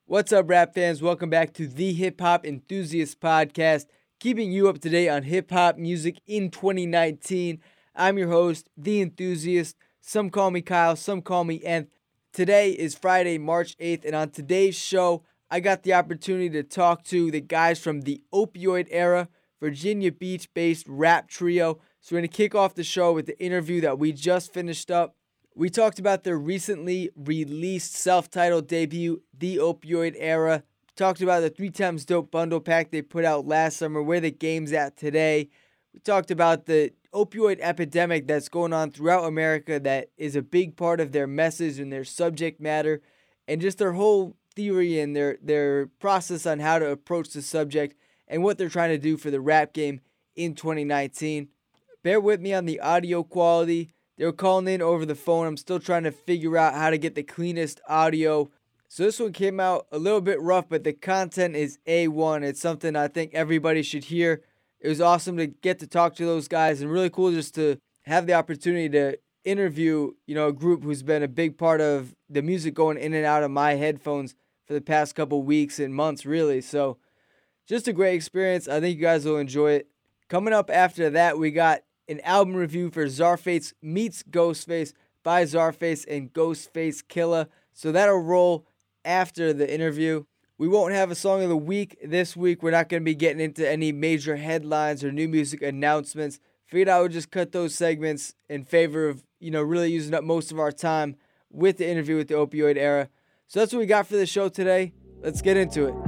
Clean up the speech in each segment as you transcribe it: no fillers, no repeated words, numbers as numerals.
What's up, rap fans? Welcome back to the Hip Hop Enthusiast Podcast, keeping you up to date on hip hop music in 2019. I'm your host, The Enthusiast. Some call me Kyle, some call me Nth. Today is Friday, March 8th, and on today's show, I got the opportunity to talk to the guys from the Opioid Era, Virginia Beach-based rap trio. So we're going to kick off the show with the interview that we just finished up. We talked about their recently released self-titled debut, The Opioid Era. We talked about the 3X Dope bundle pack they put out last summer, where the game's at today. We talked about the opioid epidemic that's going on throughout America that is a big part of their message and their subject matter, and just their whole theory and their process on how to approach the subject and what they're trying to do for the rap game in 2019. Bear with me on the audio quality. They were calling in over the phone. I'm still trying to figure out how to get the cleanest audio. So this one came out a little bit rough, but the content is A1. It's something I think everybody should hear. It was awesome to get to talk to those guys, and really cool just to have the opportunity to interview, a group who's been a big part of the music going in and out of my headphones for the past couple weeks and months, really. So just a great experience. I think you guys will enjoy it. Coming up after that, we got an album review for Czarface Meets Ghostface by Czarface and Ghostface Killah. So that'll roll after the interview. We won't have a song of the week this week. We're not going to be getting into any major headlines or new music announcements. Figured I would just cut those segments in favor of, really using up most of our time with the interview with the Opioid Era. So that's what we got for the show today. Let's get into it.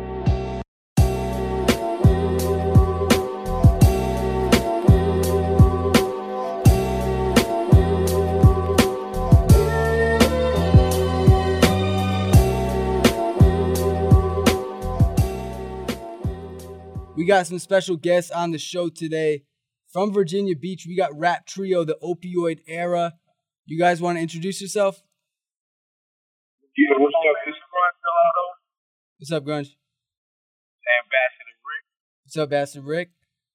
We got some special guests on the show today. From Virginia Beach, we got rap trio, the Opioid Era. You guys want to introduce yourself? Yeah, what's up? This is Grunge Delano. What's up, Grunge? Ambassador Rick. What's up, Ambassador Rick?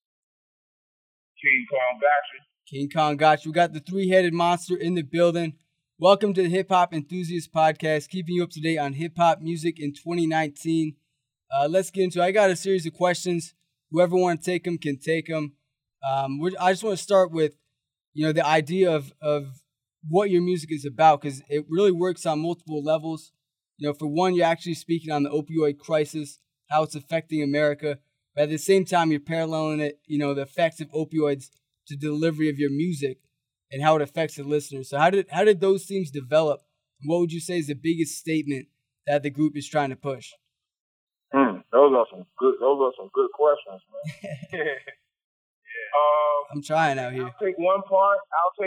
King Kong gotcha. King Kong gotcha. We got the three-headed monster in the building. Welcome to the Hip Hop Enthusiast Podcast, keeping you up to date on hip hop music in 2019. Let's get into it. I got a series of questions. Whoever wants to take them can take them. I just want to start with, the idea of what your music is about, because it really works on multiple levels. For one, you're actually speaking on the opioid crisis, how it's affecting America. But at the same time, you're paralleling it, the effects of opioids to the delivery of your music and how it affects the listener. So how did those themes develop? And what would you say is the biggest statement that the group is trying to push? Those are some good questions, man. I'm trying out here. I'll take one part.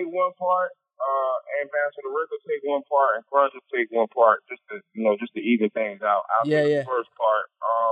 Ambassador Rick will take one part, and Grunge will take one part, just to even things out. I'll take the first part.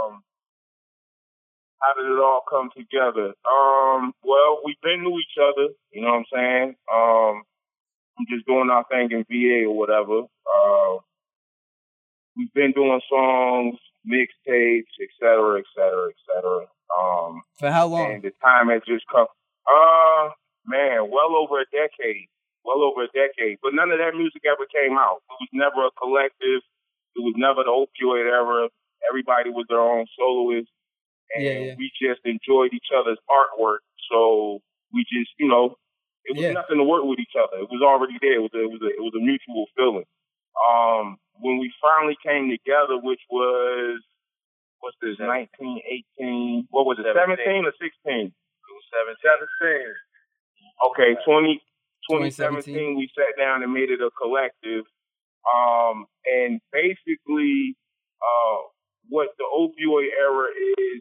How did it all come together? Well, we've been to each other. You know what I'm saying? I'm just doing our thing in VA or whatever. We've been doing songs, mixtapes, et cetera, et cetera, et cetera. For how long? And the time has just come. Well over a decade. But none of that music ever came out. It was never a collective. It was never the Opioid Era. Everybody was their own soloist. And we just enjoyed each other's artwork. So we just, it was nothing to work with each other. It was already there. It was a mutual feeling. When we finally came together, which was, 1918, what was it, 17 or 16? It was 17. Okay, 2017, we sat down and made it a collective. And basically, what the Opioid Era is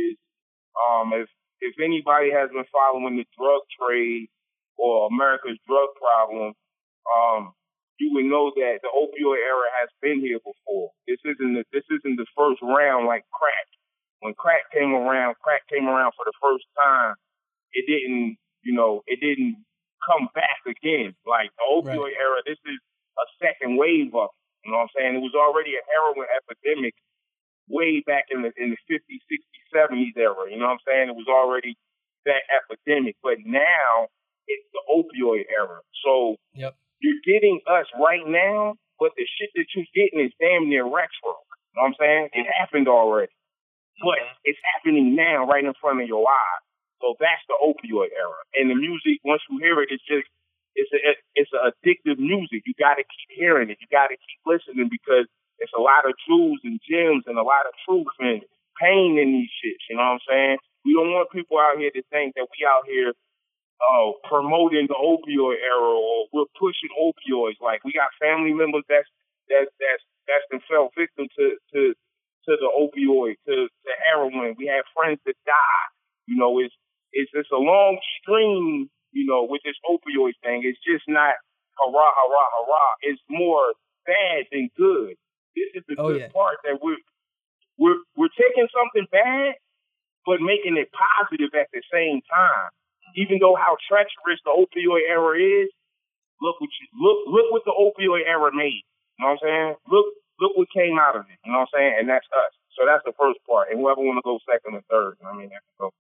if anybody has been following the drug trade or America's drug problem, you would know that the opioid era has been here before. This isn't the first round like crack. When crack came around for the first time. It didn't come back again. Like the opioid era, this is a second wave of it. You know what I'm saying? It was already a heroin epidemic way back in the 50s, 60s, 70s era. You know what I'm saying? It was already that epidemic, but now it's the opioid era. So you're getting us right now, but the shit that you're getting is damn near retro. You know what I'm saying? It happened already. But it's happening now right in front of your eyes. So that's the opioid era. And the music, once you hear it, it's an addictive music. You got to keep hearing it. You got to keep listening because it's a lot of jewels and gems and a lot of truth and pain in these shits. You know what I'm saying? We don't want people out here to think that we out here promoting the opioid era or we're pushing opioids. Like we got family members that's been fell victim to the opioid, to heroin. We have friends that die. You know, it's a long stream, you know, with this opioid thing. It's just not hurrah, hurrah, hurrah. It's more bad than good. This is the good part that we're taking something bad but making it positive at the same time. Even though how treacherous the opioid era is, look what the opioid era made. You know what I'm saying? Look what came out of it. You know what I'm saying? And that's us. So that's the first part. And whoever want to go second or third, I mean, that can go.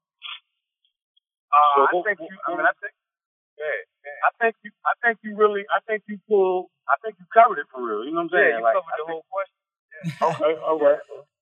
I think you covered it for real. You know what I'm saying? Yeah, you covered the whole question. Yeah. Okay, all right.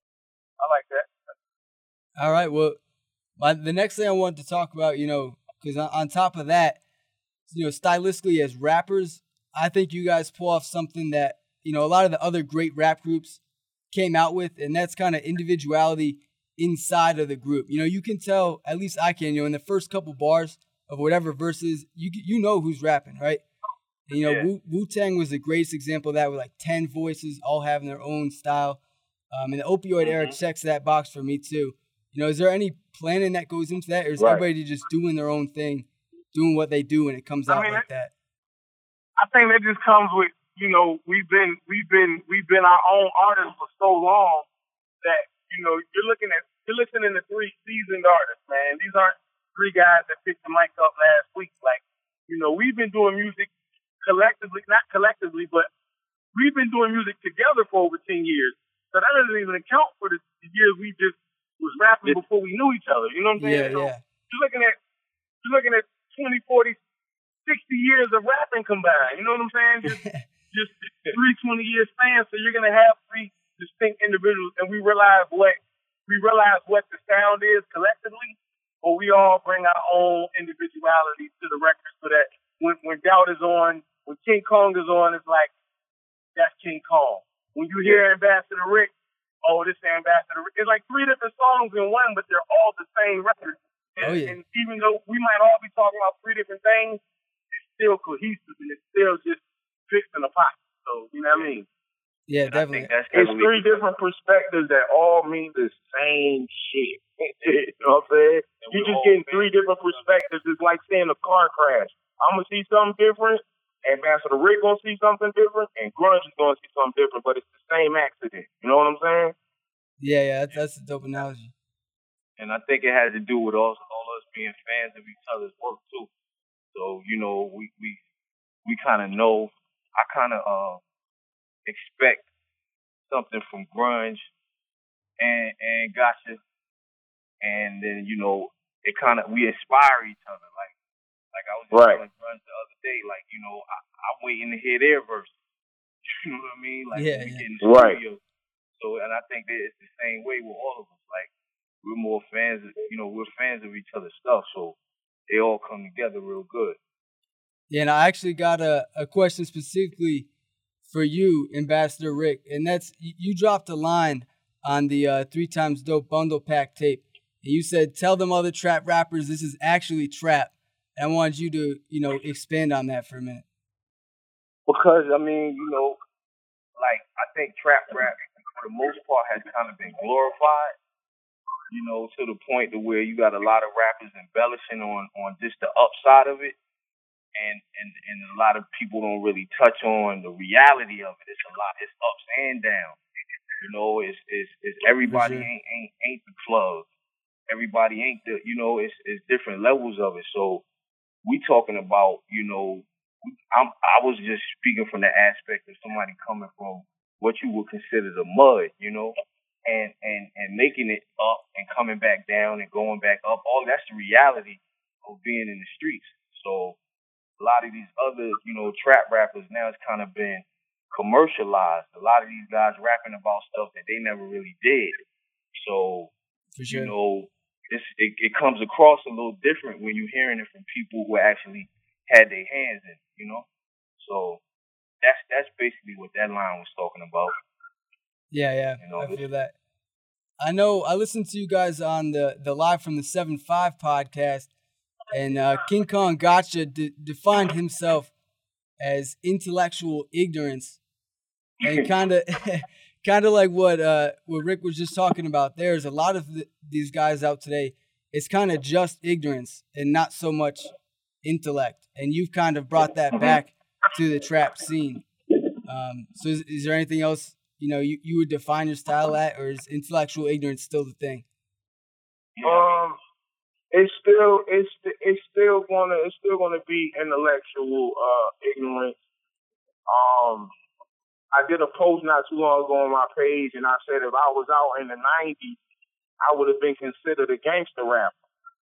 I like that. All right. Well, the next thing I wanted to talk about, you know, because on top of that, you know, stylistically as rappers, I think you guys pull off something that, you know, a lot of the other great rap groups came out with, and that's kind of individuality inside of the group. You know, you can tell, at least I can, you know, in the first couple bars of whatever verses, you know who's rapping, right? And, you know, Wu-Tang was the greatest example of that, with like 10 voices all having their own style. And the opioid era checks that box for me too. You know, is there any planning that goes into that, or is everybody just doing their own thing, doing what they do, and it comes out like that? I think that just comes with, you know, we've been our own artists for so long that, you know, you're listening to three seasoned artists, man. These aren't three guys that picked the mic up last week. Like, you know, we've been doing music not collectively, but we've been doing music together for over 10 years. So that doesn't even account for the years we just was rapping before we knew each other. You know what I'm saying? Yeah. You're looking at 20, 40, 60 years of rapping combined. You know what I'm saying? Just 3 20-year spans. So you're gonna have three distinct individuals, and we realize what the sound is collectively, but we all bring our own individuality to the record, so that when Doubt is on, when King Kong is on, it's like that's King Kong. When you hear Ambassador Rick, oh, this Ambassador Rick. It's like three different songs in one, but they're all the same record. And even though we might all be talking about three different things, it's still cohesive and it's still just fixed in a pot. So, you know what I mean? Yeah, definitely. It's three different perspectives that all mean the same shit. You know what I'm saying? You're just getting three different perspectives. It's like seeing a car crash. I'm going to see something different. Ambassador Rick going to see something different. And Grunge is going to see something different. But it's the same accident. You know what I'm saying? Yeah, that's a dope analogy. And I think it has to do with all us being fans of each other's work too. So, you know, we kind of know. I kind of expect something from Grunge and Gotcha, and then, you know, it kind of, we inspire each other. Like I was just telling Grunge the other day, like, you know, I'm waiting to hear their verse. You know what I mean? Like, we get in the studio. So, and I think that it's the same way with all of us. Like, we're more fans, we're fans of each other's stuff. So they all come together real good. Yeah, and I actually got a question specifically for you, Ambassador Rick, and that's, you dropped a line on the 3 Times Dope bundle pack tape, and you said, "Tell them other trap rappers this is actually trap." And I wanted you to, you know, expand on that for a minute. Because, I mean, you know, like, I think trap rap, for the most part, has kind of been glorified, you know, to the point to where you got a lot of rappers embellishing on just the upside of it. And a lot of people don't really touch on the reality of it. It's ups and downs. You know, it's everybody ain't the plug. Everybody ain't the, you know, it's different levels of it. So we talking about, you know, I was just speaking from the aspect of somebody coming from what you would consider the mud, you know, and making it up and coming back down and going back up. All that's the reality of being in the streets. So a lot of these other, you know, trap rappers now, it's kind of been commercialized. A lot of these guys rapping about stuff that they never really did. So, For sure. you know, it comes across a little different when you're hearing it from people who actually had their hands in it, you know? So that's basically what that line was talking about. Yeah, you know, I feel that. I know I listened to you guys on the Live from the 7-5 podcast, and King Kong Gotcha defined himself as intellectual ignorance, and kind of like what Rick was just talking about. There's a lot of these guys out today. It's kind of just ignorance and not so much intellect, and you've kind of brought that back to the trap scene. So is there anything else you would define your style at, or is intellectual ignorance still the thing? It's still gonna be intellectual ignorance. I did a post not too long ago on my page, and I said if I was out in the '90s, I would have been considered a gangster rapper.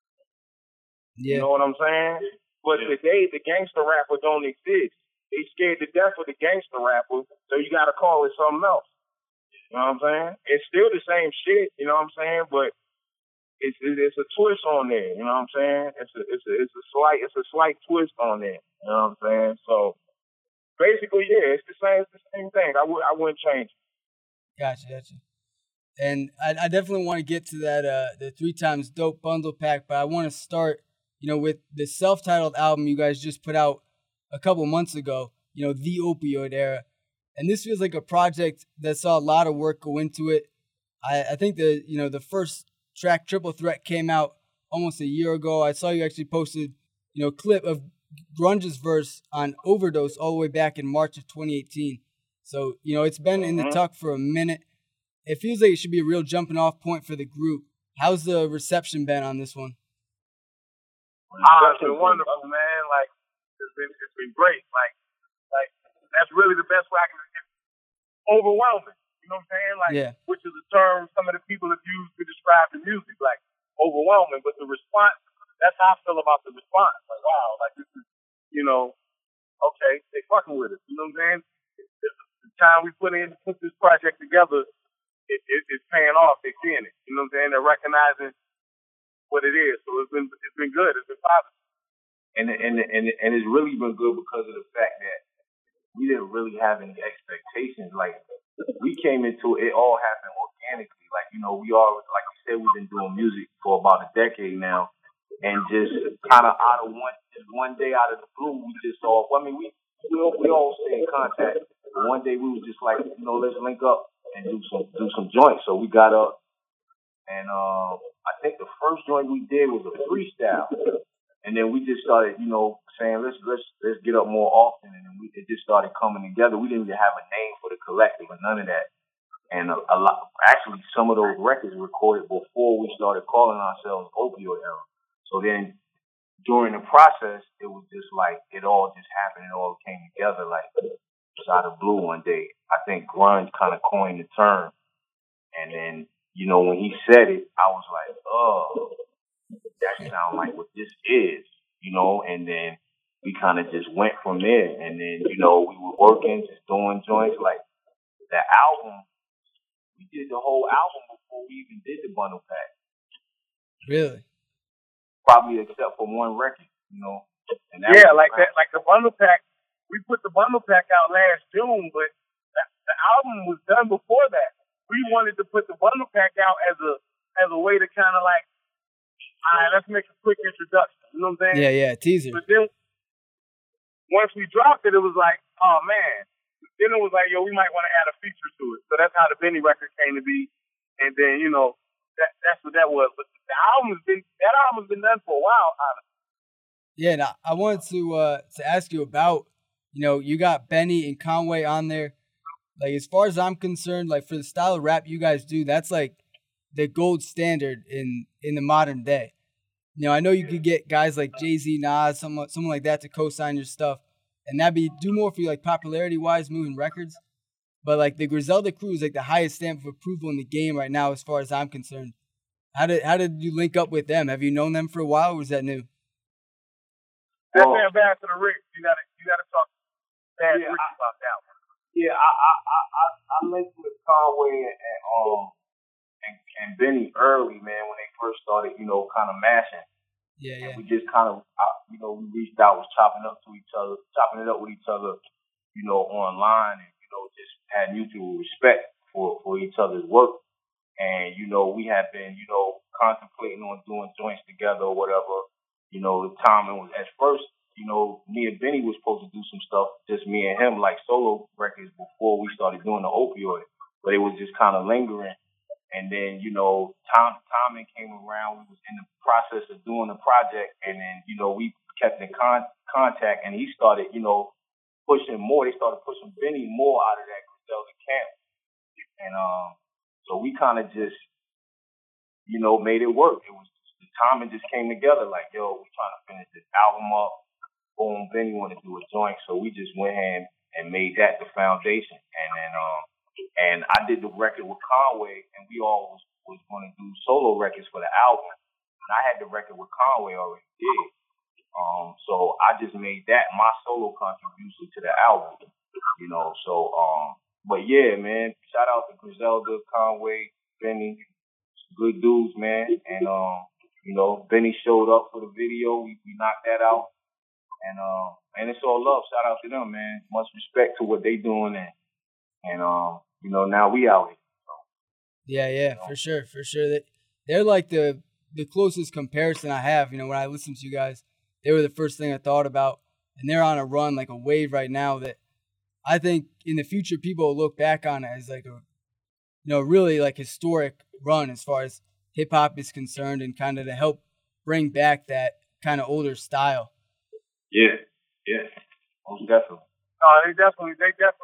Yeah. You know what I'm saying? But today, the gangster rapper don't exist. They scared to death of the gangster rapper, so you got to call it something else. You know what I'm saying? It's still the same shit. You know what I'm saying? But it's a twist on there. You know what I'm saying? It's a slight twist on there. You know what I'm saying? So basically, yeah, it's the same thing. I wouldn't change it. Gotcha. And I definitely want to get to that the 3x Dope bundle pack, but I want to start with the self-titled album you guys just put out a couple months ago. The Opioid Era, and this feels like a project that saw a lot of work go into it. I think the first track, Triple Threat, came out almost a year ago. I saw you actually posted a clip of Grunge's verse on Overdose all the way back in March of 2018. So it's been in the tuck for a minute. It feels like it should be a real jumping off point for the group. How's the reception been on this one? It's been wonderful, man. Like it's been great. Like that's really the best way I can. It's overwhelming. You know what I'm saying? Like, which is a term some of the people have used to describe the music, like overwhelming. But the response, that's how I feel about the response. Like, wow, like this is, okay, they fucking with us. You know what I'm saying? The time we put in to put this project together, it's paying off. They're seeing it. You know what I'm saying? They're recognizing what it is. So it's been good. It's been positive. And it's really been good because of the fact that we didn't really have any expectations. Like, we came into it all happened organically. Like, we all, like you said, we've been doing music for about a decade now, and just kind of out of one day out of the blue, we just all. I mean, we all stay in contact. But one day we was just like, let's link up and do some joints. So we got up, and I think the first joint we did was a freestyle. And then we just started, saying let's get up more often, and it just started coming together. We didn't even have a name for the collective or none of that. And a lot, actually, some of those records were recorded before we started calling ourselves Opioid Era. So then, during the process, it was just like it all just happened. It all came together like just out of blue one day. I think grunge kind of coined the term, and then when he said it, I was like, oh. That sounds like what this is, and then we kind of just went from there. And then, we were working, just doing joints. Like, the album, we did the whole album before we even did the bundle pack. Really? Probably except for one record, And that like the bundle pack, we put the bundle pack out last June, but the album was done before that. We wanted to put the bundle pack out as a way to kind of like, all right, let's make a quick introduction. You know what I'm saying? Yeah, teaser. But then, once we dropped it, it was like, oh, man. Then it was like, yo, we might want to add a feature to it. So that's how the Benny record came to be. And then, that's what that was. But the album's been done for a while, honestly. Yeah, and I wanted to ask you about, you got Benny and Conway on there. Like, as far as I'm concerned, like, for the style of rap you guys do, that's like the gold standard in the modern day. I know you could get guys like Jay-Z, Nas, someone like that to co-sign your stuff, and that'd do more for you, like, popularity-wise, moving records. But, like, the Griselda crew is, like, the highest stamp of approval in the game right now, as far as I'm concerned. How did you link up with them? Have you known them for a while, or was that new? That's Ambassador Rick. You gotta talk to Rick about that one. Yeah, I linked with Conway and Benny early, man, when they first started, kind of mashing. Yeah. And we just kind of, we reached out, was chopping it up with each other, online, and just had mutual respect for each other's work. And we had been, contemplating on doing joints together or whatever. The timing was at first. Me and Benny was supposed to do some stuff, just me and him, like solo records before we started doing the Opioid. But it was just kind of lingering. And then, timing came around. We was in the process of doing the project. And then, we kept in contact. And he started, pushing more. They started pushing Benny more out of that Griselda camp. And so we kind of just, made it work. It was just, the timing just came together. Like, yo, we trying to finish this album up. Boom, Benny wanted to do a joint, so we just went ahead and made that the foundation. And then, and I did the record with Conway, and we all was going to do solo records for the album. And I had the record with Conway already did. So I just made that my solo contribution to the album. So but yeah, man, shout out to Griselda, Conway, Benny, good dudes, man. And Benny showed up for the video. We knocked that out. And it's all love. Shout out to them, man. Much respect to what they doing, and now we out here. So, yeah, for sure. They're like the closest comparison I have. When I listen to you guys, they were the first thing I thought about, and they're on a run, like a wave right now that I think in the future people will look back on it as like a really like historic run as far as hip hop is concerned, and kind of to help bring back that kind of older style. Yeah, most definitely. They definitely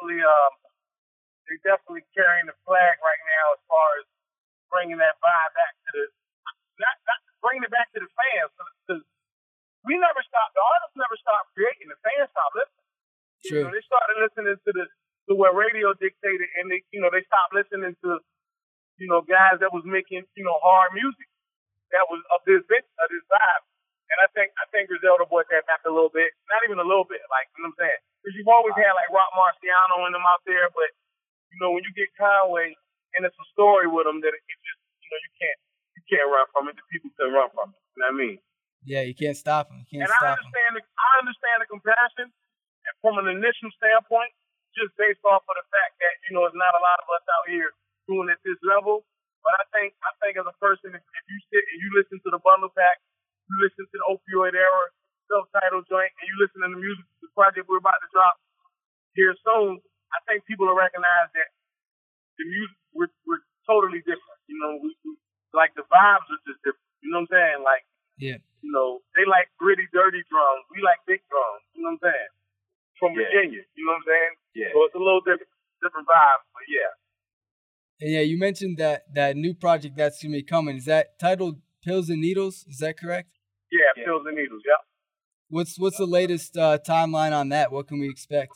carrying the flag right now as far as bringing that vibe back to not bringing it back to the fans, because we never stopped. The artists never stopped creating. The fans stopped listening. True. They started listening to what radio dictated, and they stopped listening to guys that was making hard music that was of this vibe. And I think Griselda brought that back a little bit. Not even a little bit, like, you know what I'm saying? Because you've always had, like, Rock Marciano and them out there, but, when you get Conway, and it's a story with him that it just, you can't run from it. The people can run from it. You know what I mean? Yeah, you can't stop him. I understand the compassion from an initial standpoint, just based off of the fact that, it's not a lot of us out here doing it at this level. But I think as a person, if you sit and you listen to the Bundle Pack, you listen to the Opioid Era self-titled joint, and you listen to the music, the project we're about to drop here soon, I think people will recognize that the music, we're totally different. We like the vibes are just different. You know what I'm saying? Like, yeah. They like gritty, dirty drums. We like big drums. You know what I'm saying? From Virginia. You know what I'm saying? Yeah. So it's a little different vibe, but yeah. And yeah, you mentioned that new project that's going to be coming. Is that titled Pills and Needles? Is that correct? Yeah, Pills and Needles, yeah. What's the latest timeline on that? What can we expect?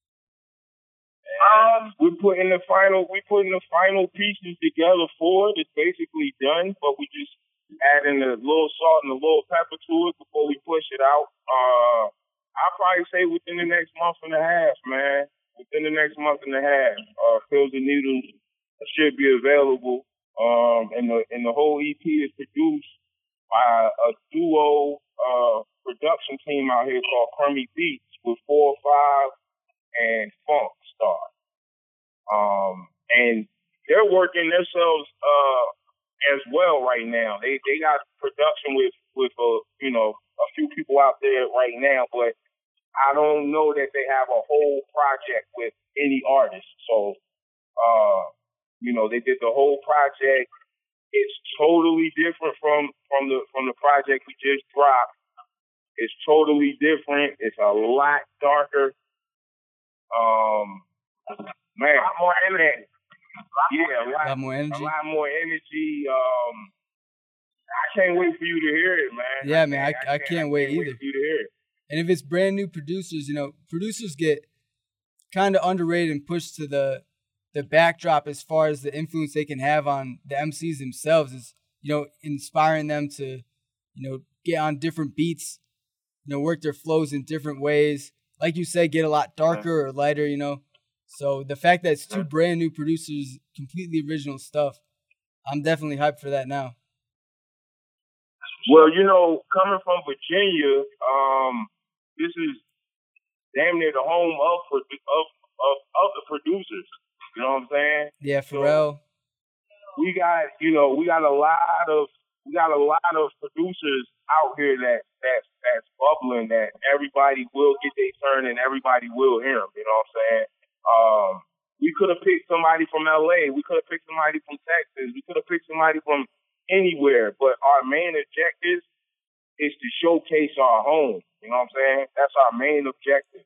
We're putting the final pieces together for it. It's basically done, but we just adding a little salt and a little pepper to it before we push it out. I'll probably say within the next month and a half, man. Within the next month and a half, Pills and Needles should be available. And the whole EP is produced by a duo production team out here called Crummy Beats with 4 or 5 and Funk Star. And they're working themselves as well right now. They got production with a few people out there right now, but I don't know that they have a whole project with any artist. So they did the whole project. It's totally different from the project we just dropped. It's totally different. It's a lot darker. Man, a lot more energy. A lot more energy. A lot more energy. I can't wait for you to hear it, man. Yeah, man, I can't wait either. For you to hear it. And if it's brand new producers, producers get kind of underrated and pushed to the backdrop as far as the influence they can have on the MCs themselves is, inspiring them to, get on different beats, work their flows in different ways. Like you said, get a lot darker or lighter, So the fact that it's two brand new producers, completely original stuff, I'm definitely hyped for that now. Well, coming from Virginia, this is damn near the home of the producers. You know what I'm saying? Yeah, Pharrell. So we got a lot of producers out here that's bubbling, that everybody will get their turn and everybody will hear them. You know what I'm saying? We could have picked somebody from LA. We could have picked somebody from Texas. We could have picked somebody from anywhere. But our main objective is to showcase our home. You know what I'm saying? That's our main objective.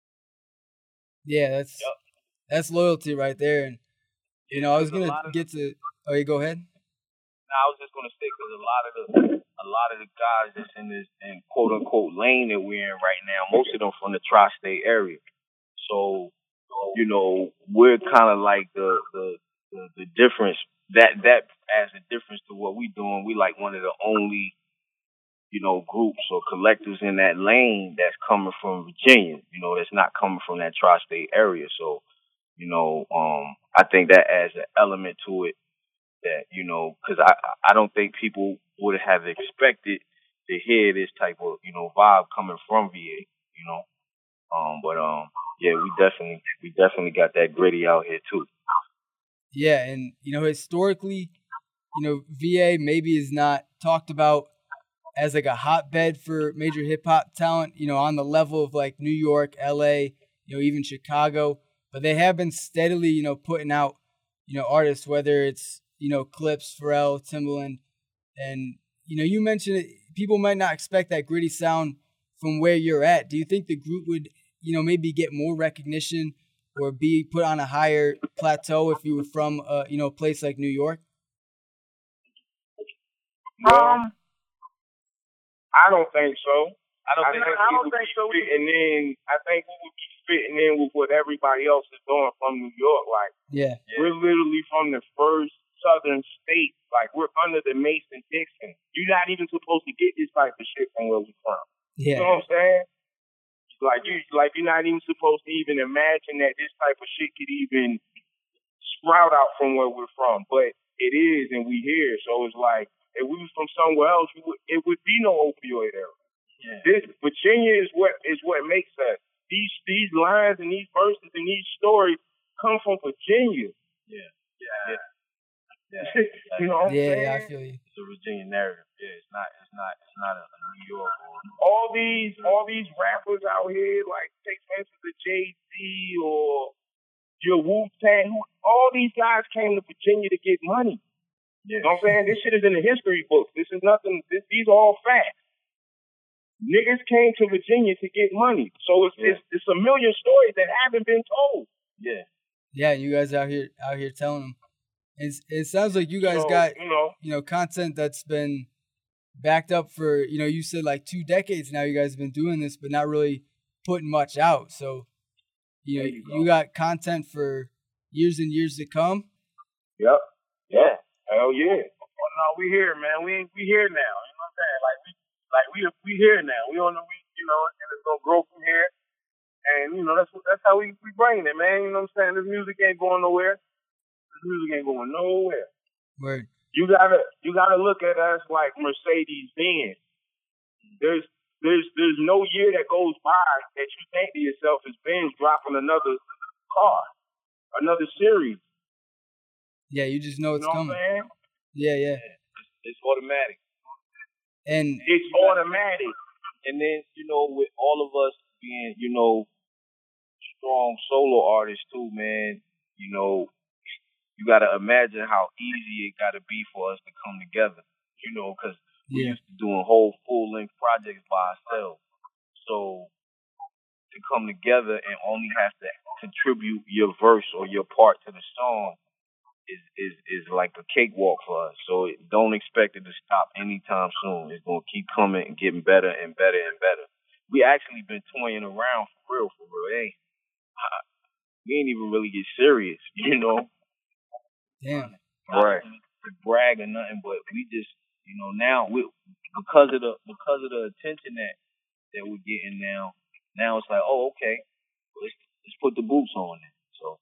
Yeah, that's loyalty right there. And I was gonna get to. Oh, you go ahead. No, I was just gonna say, because a lot of the guys that's in this quote unquote lane that we're in right now, most of them from the tri-state area. So, we're kind of like the difference that adds a difference to what we doing. We like one of the only groups or collectives in that lane that's coming from Virginia. That's not coming from that tri-state area. So, I think that adds an element to it that because I don't think people would have expected to hear this type of vibe coming from VA. Yeah, we definitely got that gritty out here too. Yeah, and historically, VA maybe is not talked about as like a hotbed for major hip hop talent, on the level of like New York, LA, even Chicago, but they have been steadily, putting out, artists, whether it's, Clips, Pharrell, Timbaland, and you mentioned it, people might not expect that gritty sound from where you're at. Do you think the group would maybe get more recognition or be put on a higher plateau if you were from, a place like New York? I don't think so. I don't think so. I think we would be fitting in with what everybody else is doing from New York. Like, we're literally from the first southern state. Like, we're under the Mason-Dixon. You're not even supposed to get this type of shit from where we're from. Yeah. You know what I'm saying? You're not even supposed to even imagine that this type of shit could even sprout out from where we're from. But it is, and we here. So it's like, if we was from somewhere else, it would be no opioid era. Yeah. This Virginia is what makes us. These lines and these verses and these stories come from Virginia. Yeah. You know what I'm saying? Yeah, I feel you. It's a Virginia narrative. Yeah, it's not a New York. All these rappers out here, like take for instance the Jay-Z or your Wu-Tang, all these guys came to Virginia to get money. Yeah. You know what I'm saying? This shit is in the history books. This is nothing. These are all facts. Niggas came to Virginia to get money. So it's a million stories that haven't been told. Yeah. Yeah, you guys out here telling them. It sounds like you guys got content that's been backed up for, you said like 2 decades now. You guys have been doing this, but not really putting much out. So, you got content for years and years to come. Yep. Yeah. Hell yeah. Oh, no, we here, man. We here now. You know what I'm saying? We here now. We on the and it's gonna grow from here. And that's how we bring it, man. You know what I'm saying? This music ain't going nowhere. Word. You gotta look at us like Mercedes-Benz. There's no year that goes by that you think to yourself is Benz dropping another car, another series. Yeah, you just know it's coming. Yeah. It's automatic. And it's automatic. And then, with all of us being, strong solo artists too, man, you got to imagine how easy it got to be for us to come together, because we used to doing whole full-length projects by ourselves. So to come together and only have to contribute your verse or your part to the song is like a cakewalk for us. So don't expect it to stop anytime soon. It's going to keep coming and getting better and better and better. We actually been toying around for real. Hey, we ain't even really get serious, Damn. Right. To brag or nothing, but we just, now because of the attention that we're getting now it's like, oh, okay, let's put the boots on it. So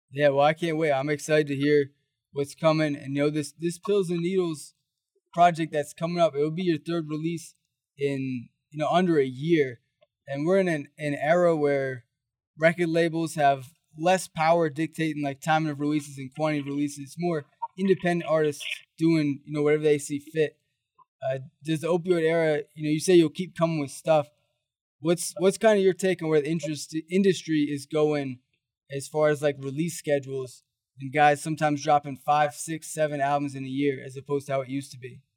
Yeah, well, I can't wait. I'm excited to hear what's coming. And, this Pills and Needles project that's coming up, it will be your third release in, under a year. And we're in an era where record labels have less power dictating like timing of releases and quantity of releases. It's more independent artists doing, whatever they see fit. Does the opioid era, you say you'll keep coming with stuff. What's kind of your take on where the industry is going as far as like release schedules and guys sometimes dropping 5, 6, 7 albums in a year as opposed to how it used to be?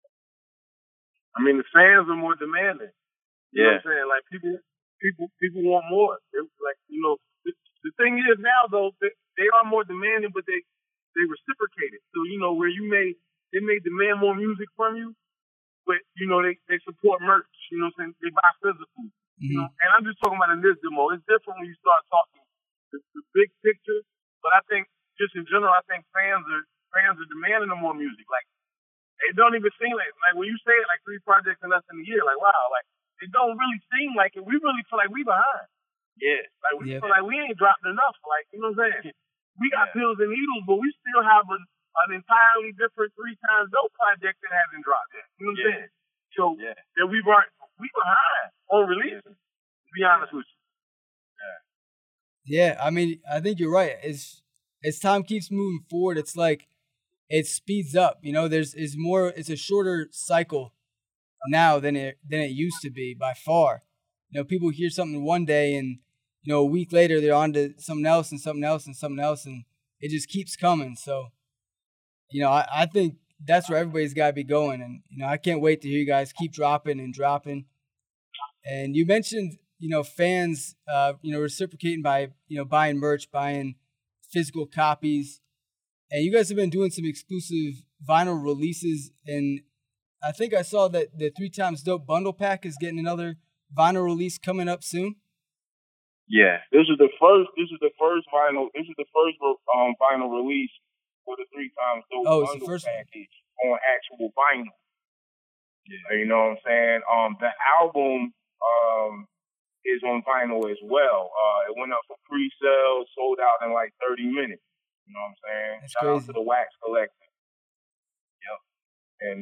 I mean, the fans are more demanding. You know what I'm saying? Like people want more. Like, the thing is now though, they are more demanding, but they reciprocate it. So, where they may demand more music from you, but they support merch. You know what I'm saying? They buy physical. Mm-hmm. And I'm just talking about in this demo. It's different when you start talking the big picture. But I think just in general, I think fans are demanding more music. Like it don't even seem like when you say it like 3 projects and less than a year, like wow, like it don't really seem like it. We really feel like we behind. Yeah. Like we feel like we ain't dropped enough. Like, you know what I'm saying? We got Pills and Needles, but we still have an entirely different 3 times dope project that hasn't dropped yet. You know what I'm saying? So that we behind on releases, to be honest with you. Yeah, I mean, I think you're right. As time keeps moving forward, it's like it speeds up. It's a shorter cycle now than it used to be by far. People hear something one day and a week later they're on to something else and something else and something else, and it just keeps coming. So, I think that's where everybody's got to be going. And, I can't wait to hear you guys keep dropping and dropping. And you mentioned, fans, reciprocating by, buying merch, buying physical copies. And you guys have been doing some exclusive vinyl releases. And I think I saw that the 3 Times Dope bundle pack is getting another vinyl release coming up soon. Yeah, this is the first vinyl release for the 3 Times Dope bundle package on actual vinyl. Yeah. You know what I'm saying? The album is on vinyl as well. It went up for pre-sale, sold out in like 30 minutes. You know what I'm saying? That's Shout crazy. out to the Wax Collective. Yep. And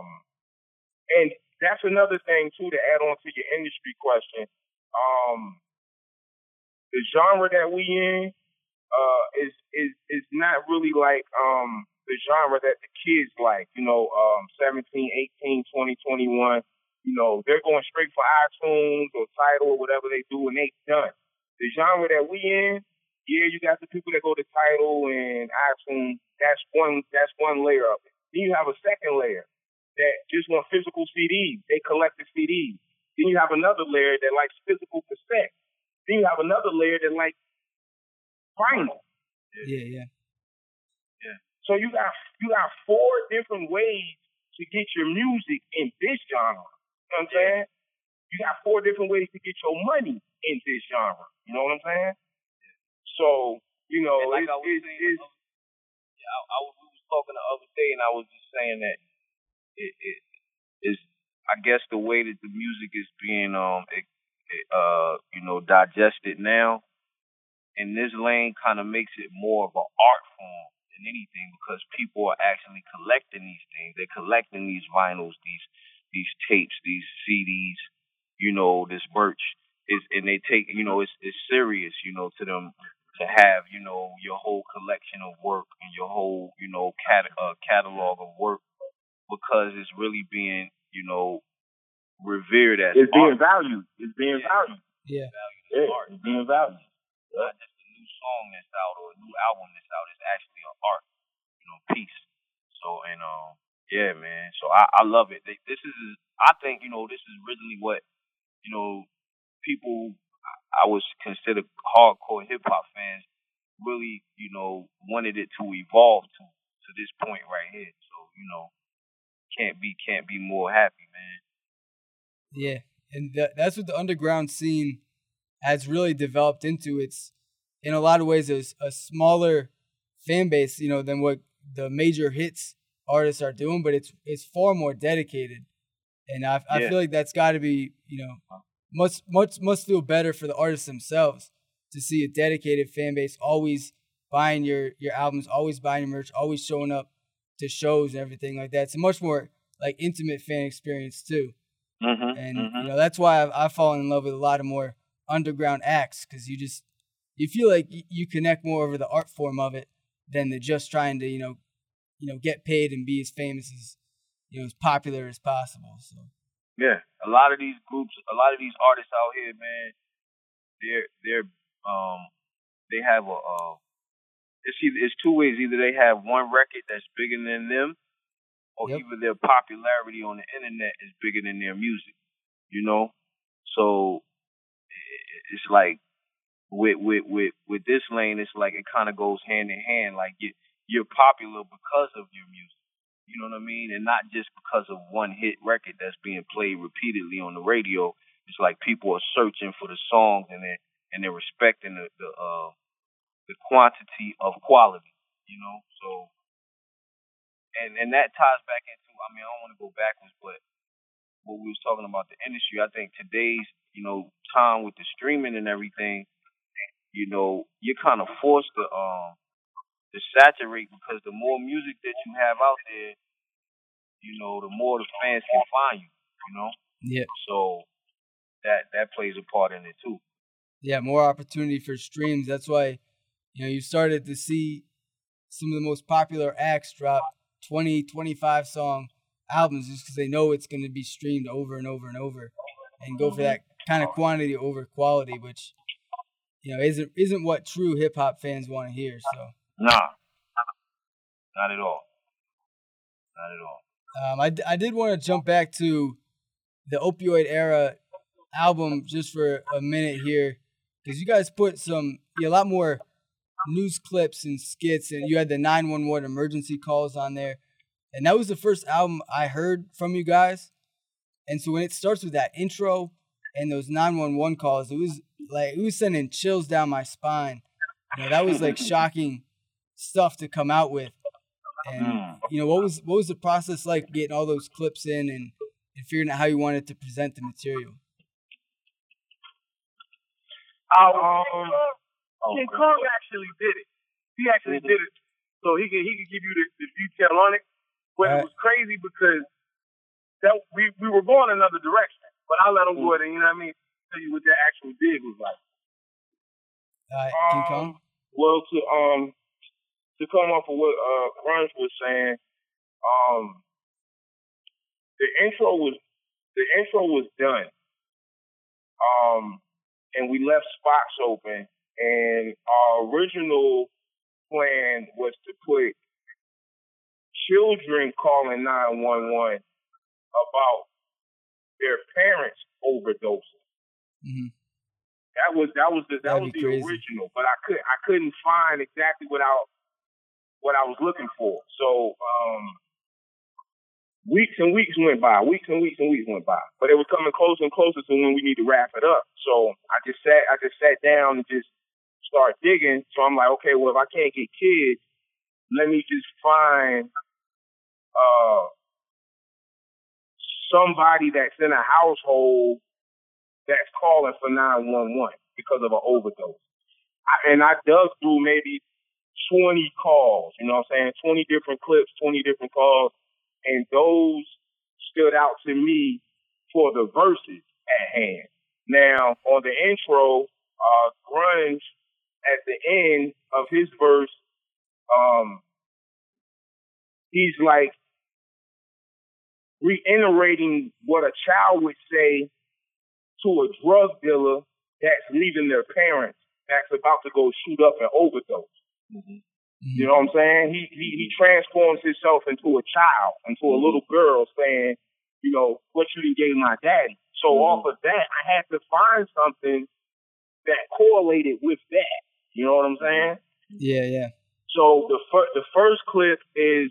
that's another thing too to add on to your industry question. The genre that we in is not really like the genre that the kids like. 17, 18, 20, 21. They're going straight for iTunes or Tidal or whatever they do, and they done. The genre that we in, you got the people that go to Tidal and iTunes. That's one layer of it. Then you have a second layer that just want physical CDs. They collect the CDs. Then you have another layer that likes physical cassette. Then you have another layer that likes vinyl. Yeah. So you got 4 different ways to get your music in this genre. You know what I'm saying? You got 4 different ways to get your money in this genre. You know what I'm saying? So, we was talking the other day, and I was just saying that it is, I guess, the way that the music is being digested now in this lane kind of makes it more of an art form than anything, because people are actually collecting these things. They're collecting these vinyls, these tapes, these CDs, this merch. And they take, it's serious, to them to have, your whole collection of work and your whole, catalog of work, because it's really being, revered as it's art. Being valued. It's being valued. Yeah. Art. It's being valued. Not just a new song that's out or a new album that's out. It's actually an art, piece. So, and yeah, man. So I love it. I think, this is originally what, people I was considered hardcore hip hop fans really, wanted it to evolve to this point right here. So, can't be more happy, man. Yeah, and that's what the underground scene has really developed into. It's in a lot of ways a smaller fan base, than what the major hits artists are doing, but it's far more dedicated, and I feel like that's got to be must feel better for the artists themselves to see a dedicated fan base always buying your albums, always buying your merch, always showing up to shows and everything like that. It's a much more like intimate fan experience too. And that's why I've fallen in love with a lot of more underground acts, because you feel like you connect more over the art form of it than the just trying to get paid and be as famous as as popular as possible. So yeah, a lot of these groups, a lot of these artists out here, man, they have it's two ways. Either they have one record that's bigger than them, or either their popularity on the internet is bigger than their music. So it's like with this lane, it's like it kind of goes hand in hand. Like you're popular because of your music. You know what I mean? And not just because of one hit record that's being played repeatedly on the radio. It's like people are searching for the songs and they're respecting the quantity of quality. So and that ties back into, I don't want to go backwards, but what we was talking about the industry, I think today's time with the streaming and everything, you're kind of forced to saturate, because the more music that you have out there, the more the fans can find you, Yeah. So that plays a part in it too. Yeah, more opportunity for streams. That's why, you started to see some of the most popular acts drop 20, 25 song albums just because they know it's going to be streamed over and over and over, and go for that kind of quantity over quality, which, isn't what true hip hop fans want to hear. So. Nah, not at all. I did want to jump back to the Opioid Era album just for a minute here, because you guys put a lot more news clips and skits, and you had the 911 emergency calls on there, and that was the first album I heard from you guys. And so when it starts with that intro and those 911 calls, it was sending chills down my spine. That was like shocking stuff to come out with. And what was the process like getting all those clips in and figuring out how you wanted to present the material? King Kong actually did it. He actually did it, so he could give you the detail on it. But it was crazy because we were going another direction. But I let him go ahead and tell you what that actual dig was like. King Kong. Well, to come off of what Grunge was saying, the intro was done, and we left spots open. And our original plan was to put children calling 911 about their parents overdosing. Mm-hmm. That was the original, but I couldn't find exactly what I was looking for. So weeks and weeks went by, but it was coming closer and closer to when we need to wrap it up. So I just sat down and just started digging. So I'm like, okay, well, if I can't get kids, let me just find somebody that's in a household that's calling for 911 because of an overdose. And I dug through maybe 20 calls, 20 different clips, 20 different calls, and those stood out to me for the verses at hand. Now, on the intro, Grunge, at the end of his verse, he's like reiterating what a child would say to a drug dealer that's leaving their parents, that's about to go shoot up and overdose. Mm-hmm. You know what I'm saying? He transforms himself into a child, into a little girl, saying, what you done gave my daddy. So off of that, I had to find something that correlated with that. You know what I'm saying? Yeah. So the first clip is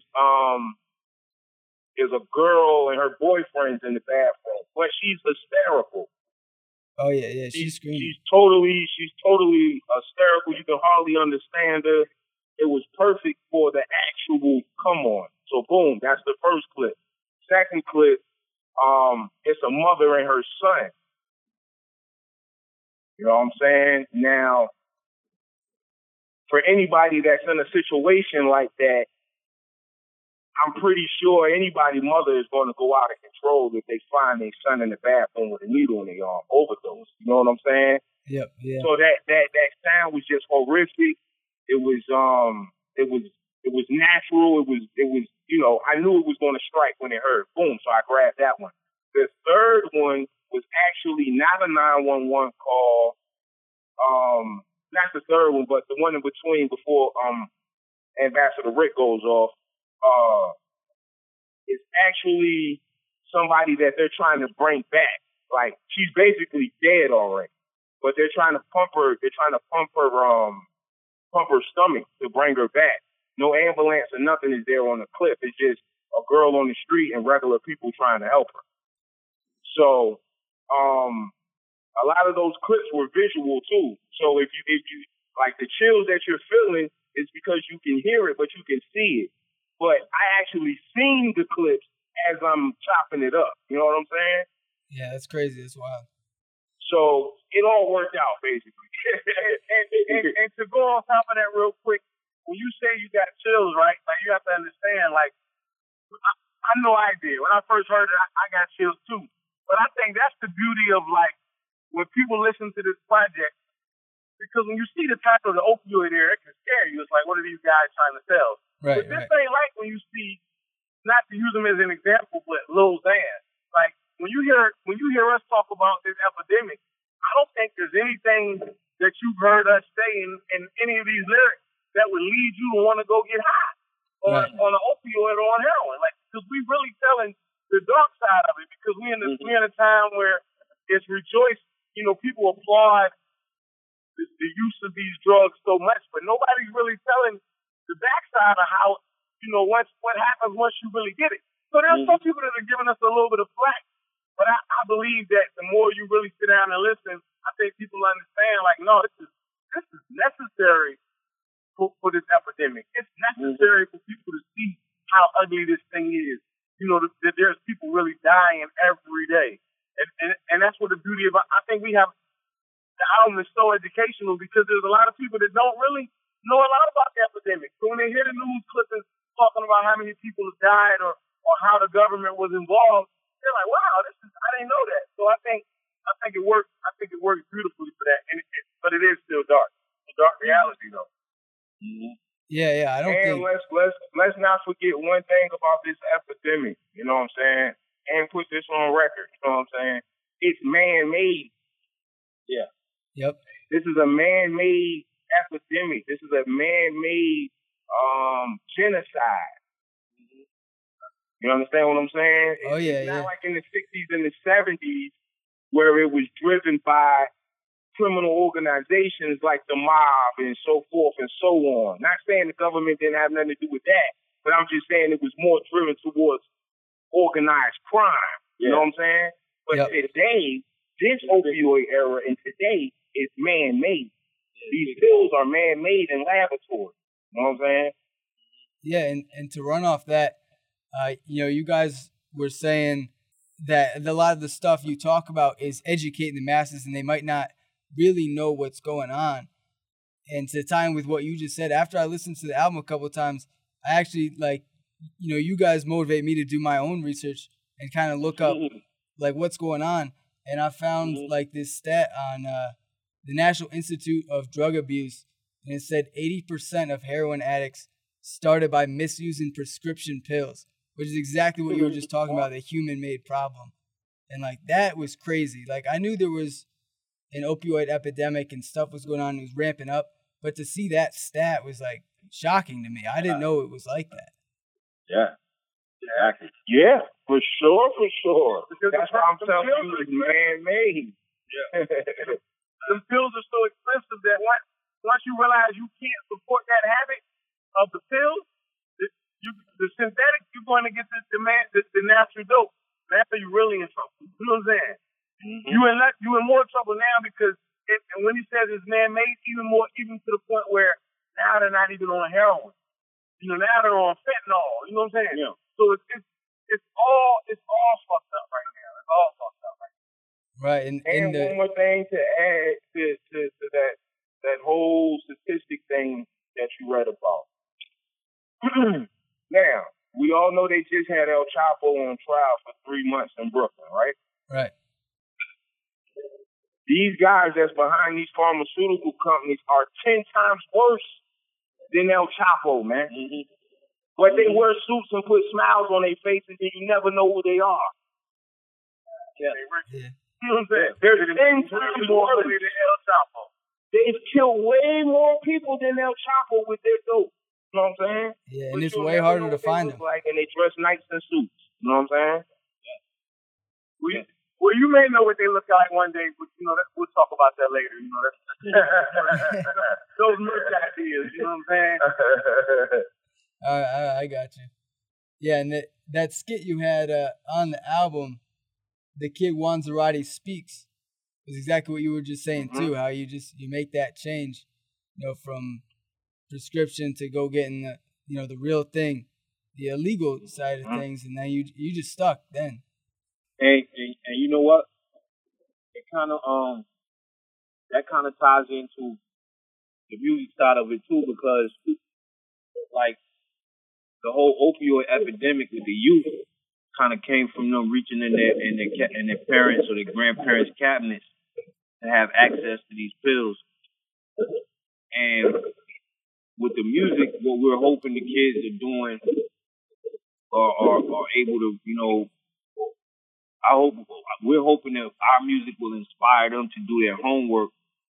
a girl and her boyfriend's in the bathroom, but she's hysterical. Oh yeah, she's screaming. She's totally hysterical. You can hardly understand her. It was perfect for the actual come on. So boom, that's the first clip. Second clip, it's a mother and her son. You know what I'm saying? Now, for anybody that's in a situation like that, I'm pretty sure anybody's mother is going to go out of control if they find their son in the bathroom with a needle in their arm, overdose. You know what I'm saying? Yep. Yeah. So that sound was just horrific. It was natural. It was I knew it was going to strike when it heard boom. So I grabbed that one. The third one was actually not a 911 call. Not the third one, but the one in between before Ambassador Rick goes off. It's actually somebody that they're trying to bring back. Like, she's basically dead already, but they're trying to pump her. They're trying to pump her stomach to bring her back. No ambulance or nothing is there on the cliff. It's just a girl on the street and regular people trying to help her. So, a lot of those clips were visual too. So if you like, the chills that you're feeling is because you can hear it, but you can see it. But I actually seen the clips as I'm chopping it up. You know what I'm saying? Yeah, that's crazy. That's wild. So it all worked out, basically. and to go on top of that real quick, when you say you got chills, right? Like, you have to understand, like, I know I did. When I first heard it, I got chills too. But I think that's the beauty of, like, when people listen to this project, because when you see the title of the opioid era, it can scare you. It's like, what are these guys trying to sell? Right. But this ain't like when you see, not to use them as an example, but Lil Xan. Like, when you hear us talk about this epidemic, I don't think there's anything that you've heard us say in any of these lyrics that would lead you to want to go get high on an opioid or on heroin. Like, because we really telling the dark side of it, because we in a time where it's rejoiced. You know, people applaud the use of these drugs so much, but nobody's really telling the backside of how, what happens once you really get it. So there's some people that are giving us a little bit of flack, but I believe that the more you really sit down and listen, I think people understand, like, no, this is necessary for this epidemic. It's necessary for people to see how ugly this thing is. That there's people really dying every day. And that's what the beauty of, I think we have, the album is so educational because there's a lot of people that don't really know a lot about the epidemic. So when they hear the news clippings talking about how many people have died or how the government was involved, they're like, wow, I didn't know that. So I think it works. I think it works beautifully for that. But it is still dark. It's a dark reality though. Mm-hmm. Yeah. I don't think. Let's not forget one thing about this epidemic. You know what I'm saying? And put this on record. You know what I'm saying? It's man-made. Yeah. Yep. This is a man-made epidemic. This is a man-made genocide. You understand what I'm saying? Oh, yeah, it's not like in the 60s and the 70s where it was driven by criminal organizations like the mob and so forth and so on. Not saying the government didn't have nothing to do with that, but I'm just saying it was more driven towards organized crime. You know what I'm saying? But today, this opioid era and today is man-made. These pills are man-made in laboratories. You know what I'm saying? Yeah, and to run off that, you guys were saying that a lot of the stuff you talk about is educating the masses, and they might not really know what's going on. And to tie in with what you just said, after I listened to the album a couple of times, I actually, you guys motivate me to do my own research and kind of look up, what's going on. And I found, this stat on the National Institute of Drug Abuse, and it said 80% of heroin addicts started by misusing prescription pills, which is exactly what you were just talking about, the human-made problem. And, that was crazy. I knew there was an opioid epidemic and stuff was going on, it was ramping up, but to see that stat was, shocking to me. I didn't know it was like that. Yeah. Exactly. Yeah, for sure. Because that's why I'm telling you, it's man-made. Yeah. The pills are so expensive that once you realize you can't support that habit of the pills, the synthetic, you're going to get the natural dope. That's how you're really in trouble. You know what I'm saying? Mm-hmm. You in more trouble now because and when he says it's man-made, even to the point where now they're not even on heroin. Now they're on fentanyl. You know what I'm saying? Yeah. So it's all fucked up right now. It's all fucked up right now. Right. And one more thing to add to that whole statistic thing. that you read about. Now, we all know they just had El Chapo on trial for 3 months in Brooklyn, right? Right. These guys that's behind these pharmaceutical companies are 10 times worse than El Chapo, man. Mm-hmm. But they wear suits and put smiles on their faces, and you never know who they are. Yeah. You know what I'm saying? They're 10 times more than El Chapo. They've killed way more people than El Chapo with their dope. You know what I'm saying? Yeah, and it's way harder to find them. Like, and they dress nice in suits. You know what I'm saying? Yeah. Well, you may know what they look like one day, but you know we'll talk about that later. You know, that's those merch ideas. You know what I'm saying? I got you. Yeah, and that skit you had on the album, The Kid Wanzarati Speaks, was exactly what you were just saying too. How you make that change, from prescription to go getting the real thing, the illegal side of things, and then you just stuck then. And you know what? It kind of that kind of ties into the music side of it too, because like the whole opioid epidemic with the youth kind of came from them reaching in their parents or their grandparents' cabinets to have access to these pills. And with the music, what we're hoping the kids are doing are able to, we're hoping that our music will inspire them to do their homework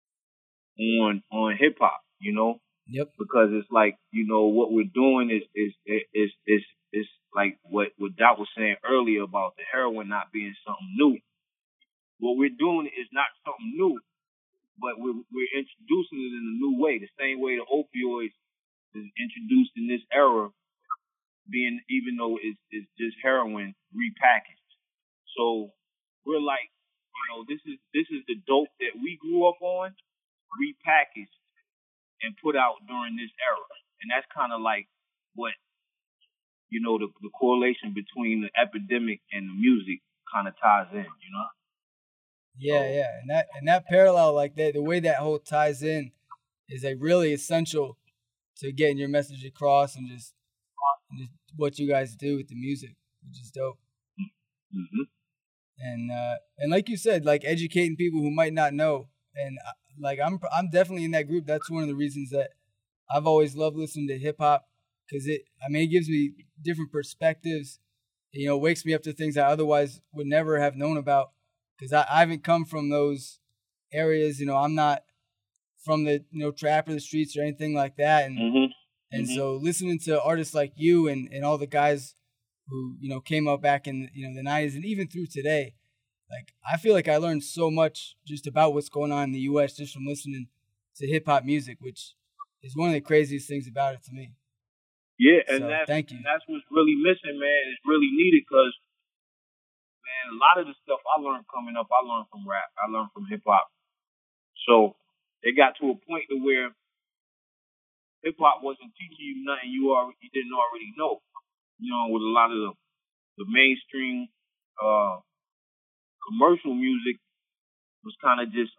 on hip hop, Yep. Because it's like, what we're doing is like what Doc was saying earlier about the heroin not being something new. What we're doing is not something new, but we're introducing it in a new way, the same way the opioids is introduced in this era, even though it's just heroin repackaged. So we're like, this is the dope that we grew up on, repackaged and put out during this era. And that's kind of like what, the correlation between the epidemic and the music kind of ties in, Yeah. And that parallel, like that, the way that whole ties in is like really essential to getting your message across and just what you guys do with the music, which is dope. Mm-hmm. And like you said, like educating people who might not know. And like I'm definitely in that group. That's one of the reasons that I've always loved listening to hip hop, because it gives me different perspectives. Wakes me up to things I otherwise would never have known about, because I haven't come from those areas. I'm not from the trap or the streets or anything like that. And so listening to artists like you and all the guys who came up back in the 90s and even through today, like I feel like I learned so much just about what's going on in the U.S. just from listening to hip hop music, which is one of the craziest things about it to me. Yeah, and so, thank you. And that's what's really missing, man. It's really needed because, man, a lot of the stuff I learned coming up, I learned from rap. I learned from hip hop. So it got to a point to where hip hop wasn't teaching you nothing you didn't already know. With a lot of the mainstream commercial music was kind of just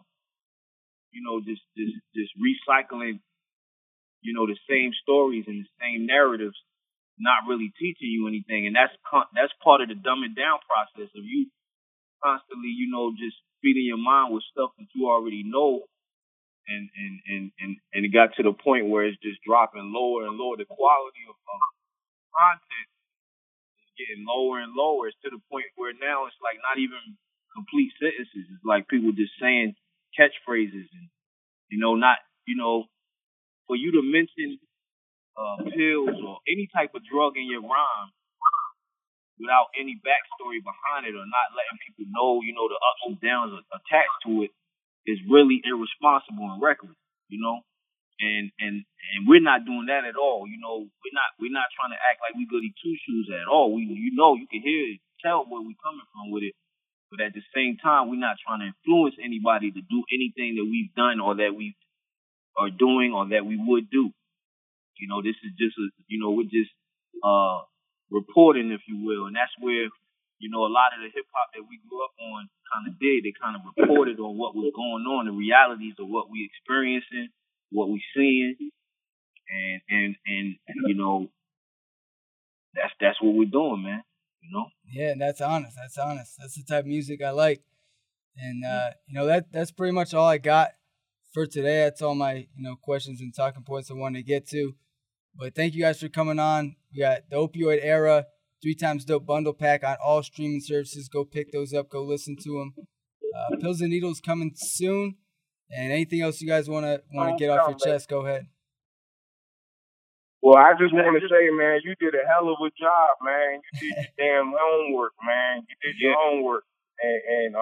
just recycling, the same stories and the same narratives, not really teaching you anything. And that's part of the dumbing down process of you constantly, just feeding your mind with stuff that you already know. And it got to the point where it's just dropping lower and lower. The quality of content is getting lower and lower. It's to the point where now it's like not even complete sentences. It's like people just saying catchphrases and, for you to mention pills or any type of drug in your rhyme without any backstory behind it or not letting people know, the ups and downs attached to it is really irresponsible and reckless, and we're not doing that at all. We're not trying to act like we goody two shoes at all. You can tell where we're coming from with it, but at the same time, we're not trying to influence anybody to do anything that we've done or that we are doing or that we would do. This is just we're just reporting, if you will, and that's where a lot of the hip hop that we grew up on kind of did. They kind of reported on what was going on, the realities of what we experiencing, what we seeing, and you know, that's what we're doing, man. You know. Yeah, and that's honest. That's honest. That's the type of music I like. And you know, that's pretty much all I got for today. That's all my questions and talking points I wanted to get to. But thank you guys for coming on. We got the Opioid Era 3x Dope bundle pack on all streaming services. Go pick those up. Go listen to them. Pills and Needles coming soon. And anything else you guys want to get off your chest, go ahead. Well, I just want to say, man, you did a hell of a job, man. You did your damn homework, man. You did your homework, and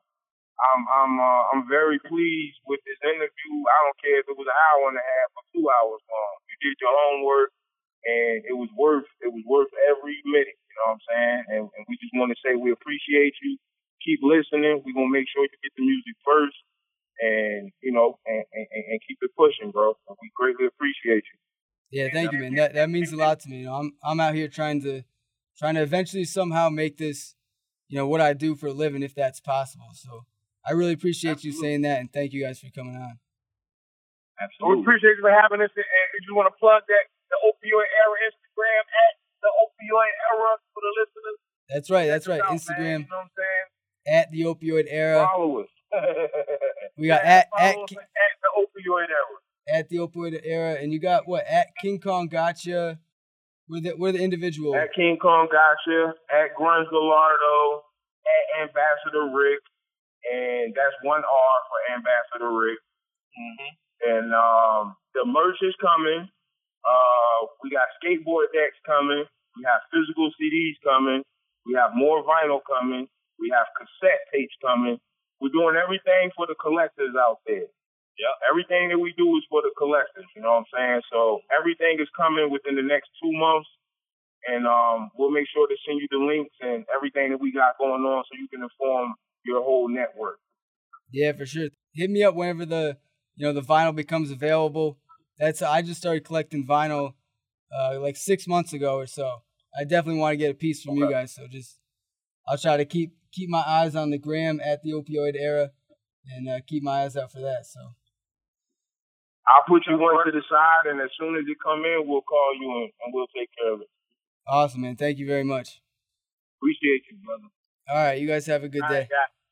I'm very pleased with this interview. I don't care if it was an hour and a half or 2 hours long. You did your homework, and it was worth every minute. You know what I'm saying? And we just want to say we appreciate you. Keep listening. We're gonna make sure you get the music first, and and keep it pushing, bro. We greatly appreciate you. Yeah, thank you, man. That means a lot to me. I'm out here trying to eventually somehow make this, what I do for a living, if that's possible. So I really appreciate you saying that, and thank you guys for coming on. Absolutely. We appreciate you for having us. And if you want to plug that, the Opioid Era Instagram at the Opioid Era for the listeners. That's right. Instagram. Man, you know what I'm saying? At the Opioid Era. Follow us. We got at the Opioid Era. At the Opioid Era, and you got what? At King Kong Gotcha. We're the individual. At King Kong Gotcha. At Grunge Gallardo. At Ambassador Rick, and that's one R for Ambassador Rick. Mm-hmm. And the merch is coming. We got skateboard decks coming. We have physical CDs coming. We have more vinyl coming. We have cassette tapes coming. We're doing everything for the collectors out there. Yeah, everything that we do is for the collectors, you know what I'm saying? So everything is coming within the next 2 months, and we'll make sure to send you the links and everything that we got going on so you can inform your whole network. Yeah, for sure. Hit me up whenever the vinyl becomes available. I just started collecting vinyl like 6 months ago or so. I definitely want to get a piece from you guys, so I'll try to keep my eyes on the gram at the Opioid Era and keep my eyes out for that. So I'll put you one to the side, and as soon as it come in, we'll call you and we'll take care of it. Awesome, man. Thank you very much. Appreciate you, brother. All right, you guys have a good day. Right,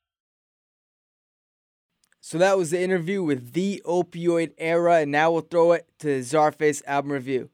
so that was the interview with the Opioid Era, and now we'll throw it to Czarface album review.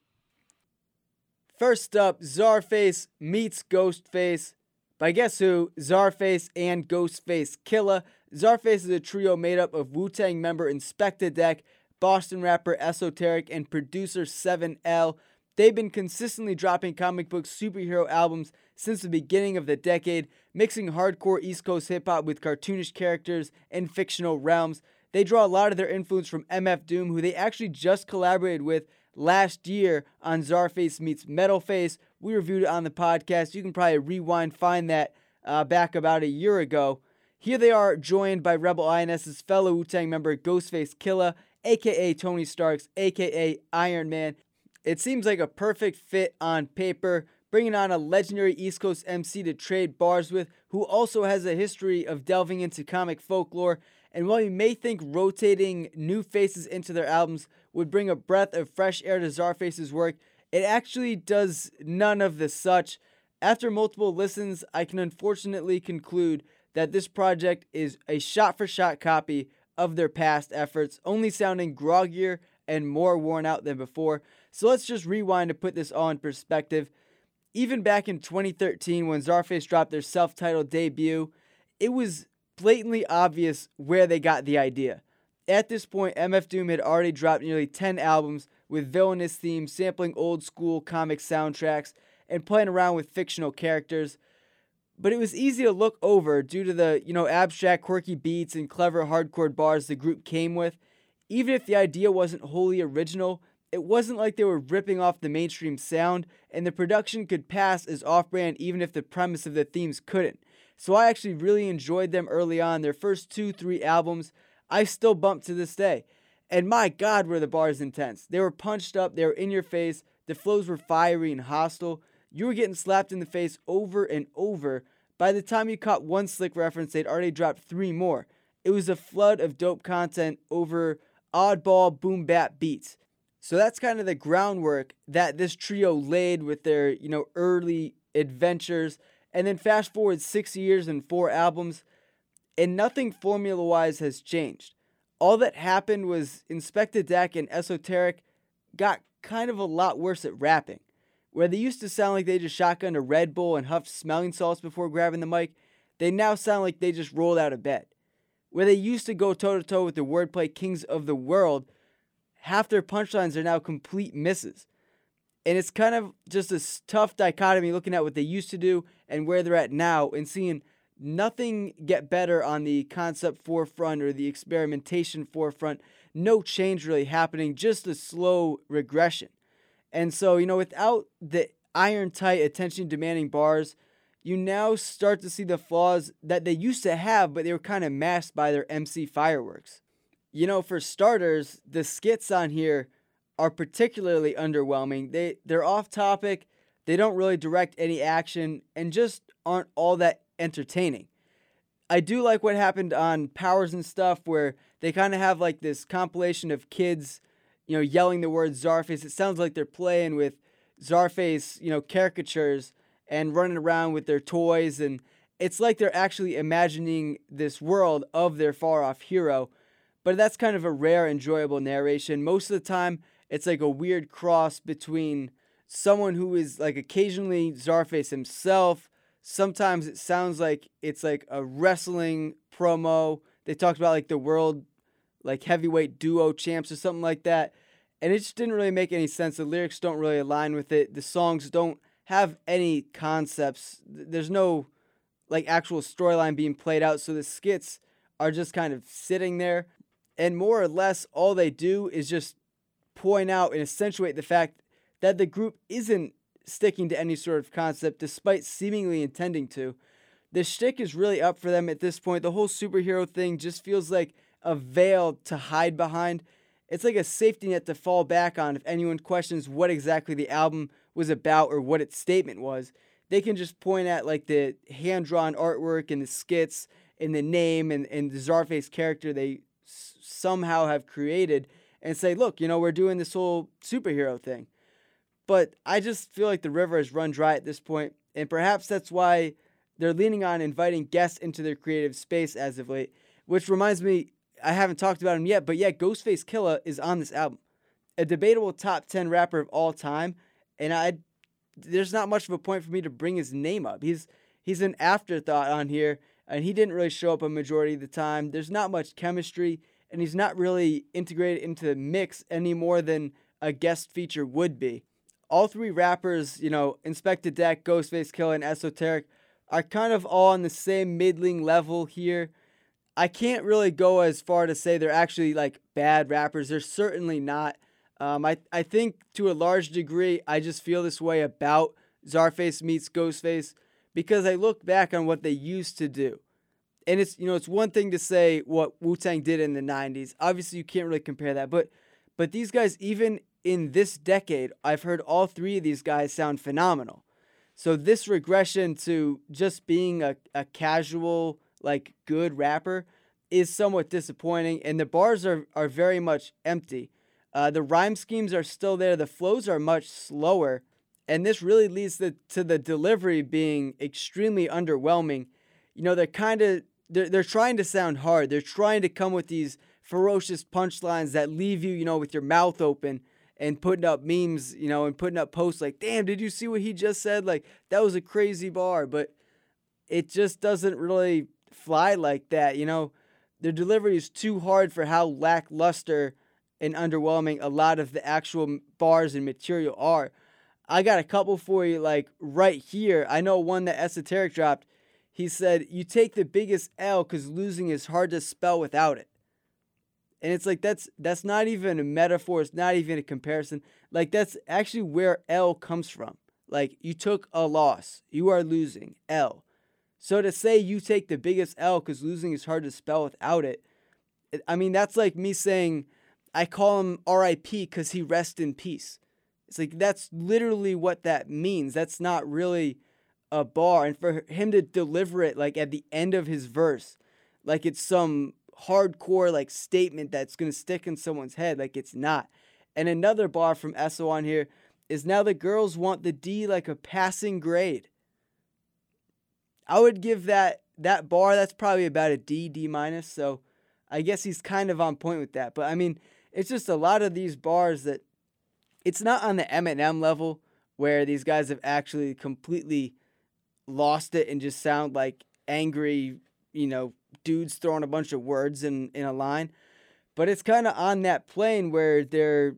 First up, Czarface meets Ghostface. By guess who? Czarface and Ghostface Killah. Czarface is a trio made up of Wu-Tang member Inspectah Deck, Boston rapper Esoteric, and producer 7L. They've been consistently dropping comic book superhero albums since the beginning of the decade, mixing hardcore East Coast hip-hop with cartoonish characters and fictional realms. They draw a lot of their influence from MF Doom, who they actually just collaborated with last year on Czarface Meets Metalface. We reviewed it on the podcast. You can probably rewind, find that back about a year ago. Here they are joined by Rebel INS's fellow Wu-Tang member Ghostface Killah, a.k.a. Tony Starks, a.k.a. Iron Man. It seems like a perfect fit on paper, bringing on a legendary East Coast MC to trade bars with, who also has a history of delving into comic folklore. And while you may think rotating new faces into their albums would bring a breath of fresh air to Czarface's work, it actually does none of the such. After multiple listens, I can unfortunately conclude that this project is a shot-for-shot copy of their past efforts, only sounding groggier and more worn out than before. So let's just rewind to put this all in perspective. Even back in 2013, when Czarface dropped their self-titled debut, it was blatantly obvious where they got the idea. At this point, MF Doom had already dropped nearly 10 albums with villainous themes, sampling old-school comic soundtracks, and playing around with fictional characters. But it was easy to look over due to the, abstract, quirky beats and clever hardcore bars the group came with. Even if the idea wasn't wholly original, it wasn't like they were ripping off the mainstream sound, and the production could pass as off-brand even if the premise of the themes couldn't. So I actually really enjoyed them early on. Their first 2-3 albums, I still bump to this day. And my God, were the bars intense. They were punched up, they were in your face, the flows were fiery and hostile. You were getting slapped in the face over and over. By the time you caught one slick reference, they'd already dropped 3 more. It was a flood of dope content over oddball boom bap beats. So that's kind of the groundwork that this trio laid with their, early adventures. And then fast forward 6 years and 4 albums, and nothing formula-wise has changed. All that happened was Inspectah Deck and Esoteric got kind of a lot worse at rapping. Where they used to sound like they just shotgunned a Red Bull and huffed smelling salts before grabbing the mic, they now sound like they just rolled out of bed. Where they used to go toe-to-toe with the wordplay kings of the world, half their punchlines are now complete misses. And it's kind of just a tough dichotomy looking at what they used to do and where they're at now and seeing nothing get better on the concept forefront or the experimentation forefront. No change really happening, just a slow regression. And so, without the iron-tight, attention-demanding bars, you now start to see the flaws that they used to have, but they were kind of masked by their MC fireworks. For starters, the skits on here are particularly underwhelming. They're off topic, they don't really direct any action, and just aren't all that entertaining. I do like what happened on Powers and Stuff, where they kind of have like this compilation of kids, yelling the word Czarface. It sounds like they're playing with Czarface, caricatures and running around with their toys, and it's like they're actually imagining this world of their far-off hero. But that's kind of a rare, enjoyable narration. Most of the time, it's like a weird cross between someone who is like occasionally Czarface himself. Sometimes it sounds like it's like a wrestling promo. They talked about like the world like heavyweight duo champs or something like that. And it just didn't really make any sense. The lyrics don't really align with it. The songs don't have any concepts. There's no like actual storyline being played out. So the skits are just kind of sitting there. And more or less all they do is just point out and accentuate the fact that the group isn't sticking to any sort of concept despite seemingly intending to. The shtick is really up for them at this point. The whole superhero thing just feels like a veil to hide behind. It's like a safety net to fall back on if anyone questions what exactly the album was about or what its statement was. They can just point at like the hand-drawn artwork and the skits and the name and the Czarface character they somehow have created and say, look, we're doing this whole superhero thing. But I just feel like the river has run dry at this point, and perhaps that's why they're leaning on inviting guests into their creative space as of late, which reminds me, I haven't talked about him yet, but yeah, Ghostface Killah is on this album. A debatable top 10 rapper of all time, and there's not much of a point for me to bring his name up. He's an afterthought on here, and he didn't really show up a majority of the time. There's not much chemistry, and he's not really integrated into the mix any more than a guest feature would be. All three rappers, Inspectah Deck, Ghostface Killah, and Esoteric, are kind of all on the same middling level here. I can't really go as far to say they're actually like bad rappers. They're certainly not. I think to a large degree, I just feel this way about Czarface meets Ghostface because I look back on what they used to do. And it's one thing to say what Wu-Tang did in the 90s. Obviously, you can't really compare that. But these guys, even in this decade, I've heard all three of these guys sound phenomenal. So this regression to just being a casual, like, good rapper is somewhat disappointing. And the bars are very much empty. The rhyme schemes are still there. The flows are much slower. And this really leads to the delivery being extremely underwhelming. They're trying to sound hard. They're trying to come with these ferocious punchlines that leave you, with your mouth open and putting up memes, and putting up posts like, damn, did you see what he just said? Like, that was a crazy bar. But it just doesn't really fly like that, Their delivery is too hard for how lackluster and underwhelming a lot of the actual bars and material are. I got a couple for you, like, right here. I know one that Esoteric dropped. He said, you take the biggest L because losing is hard to spell without it. And it's like, that's not even a metaphor. It's not even a comparison. Like, that's actually where L comes from. Like, you took a loss. You are losing. L. So to say you take the biggest L because losing is hard to spell without it, I mean, that's like me saying, I call him R.I.P. because he rests in peace. It's like, that's literally what that means. That's not really a bar. And for him to deliver it, like, at the end of his verse, like it's some hardcore, like, statement that's going to stick in someone's head, like, it's not. And another bar from Esso on here is, now the girls want the D like a passing grade. I would give that bar, that's probably about a D minus. So I guess he's kind of on point with that. But I mean, it's just a lot of these bars that it's not on the Eminem level where these guys have actually completely lost it and just sound like angry, dudes throwing a bunch of words in a line. But it's kind of on that plane where their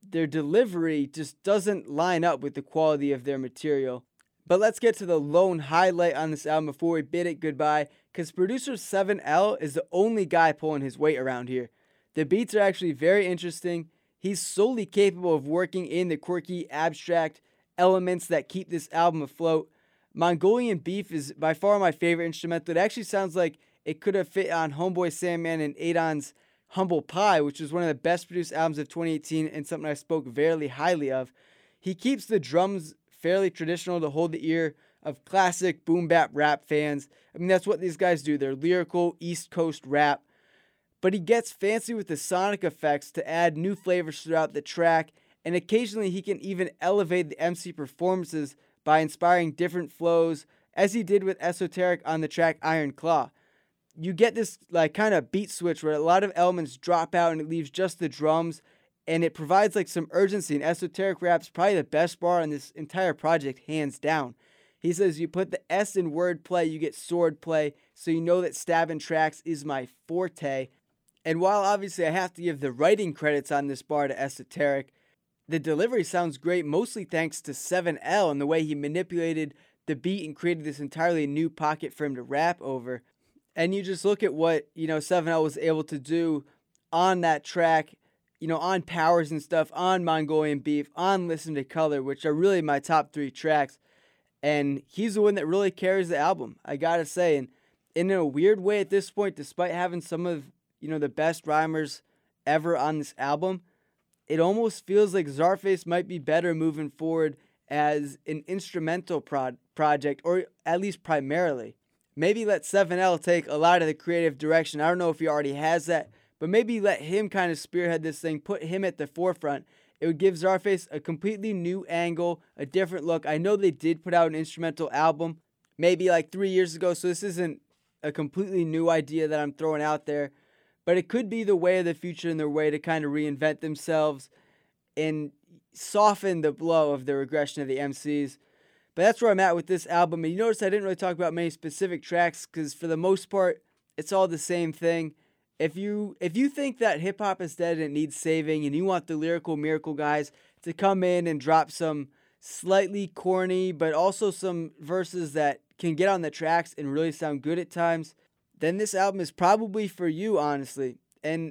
delivery just doesn't line up with the quality of their material. But let's get to the lone highlight on this album before we bid it goodbye, because producer 7L is the only guy pulling his weight around here. The beats are actually very interesting. He's solely capable of working in the quirky, abstract elements that keep this album afloat. Mongolian Beef is by far my favorite instrumental. It actually sounds like it could have fit on Homeboy Sandman and Adon's Humble Pie, which was one of the best produced albums of 2018 and something I spoke very highly of. He keeps the drums fairly traditional to hold the ear of classic boom bap rap fans. I mean, that's what these guys do. They're lyrical East Coast rap. But he gets fancy with the sonic effects to add new flavors throughout the track, and occasionally he can even elevate the MC performances by inspiring different flows, as he did with Esoteric on the track Iron Claw. You get this like kind of beat switch where a lot of elements drop out and it leaves just the drums, and it provides like some urgency. And Esoteric rap's probably the best bar on this entire project, hands down. He says, you put the S in wordplay, you get sword play, so you know that stabbing tracks is my forte. And while obviously I have to give the writing credits on this bar to Esoteric, the delivery sounds great, mostly thanks to 7L and the way he manipulated the beat and created this entirely new pocket for him to rap over. And you just look at what, 7L was able to do on that track, on Powers and stuff, on Mongolian Beef, on Listen to Color, which are really my top 3 tracks. And he's the one that really carries the album, I gotta say. And in a weird way at this point, despite having some of, the best rhymers ever on this album, it almost feels like Czarface might be better moving forward as an instrumental project, or at least primarily. Maybe let 7L take a lot of the creative direction. I don't know if he already has that, but maybe let him kind of spearhead this thing, put him at the forefront. It would give Czarface a completely new angle, a different look. I know they did put out an instrumental album maybe like 3 years ago, so this isn't a completely new idea that I'm throwing out there. But it could be the way of the future and their way to kind of reinvent themselves and soften the blow of the regression of the MCs. But that's where I'm at with this album. And you notice I didn't really talk about many specific tracks because for the most part, it's all the same thing. If you think that hip-hop is dead and it needs saving and you want the Lyrical Miracle guys to come in and drop some slightly corny but also some verses that can get on the tracks and really sound good at times, then this album is probably for you, honestly. And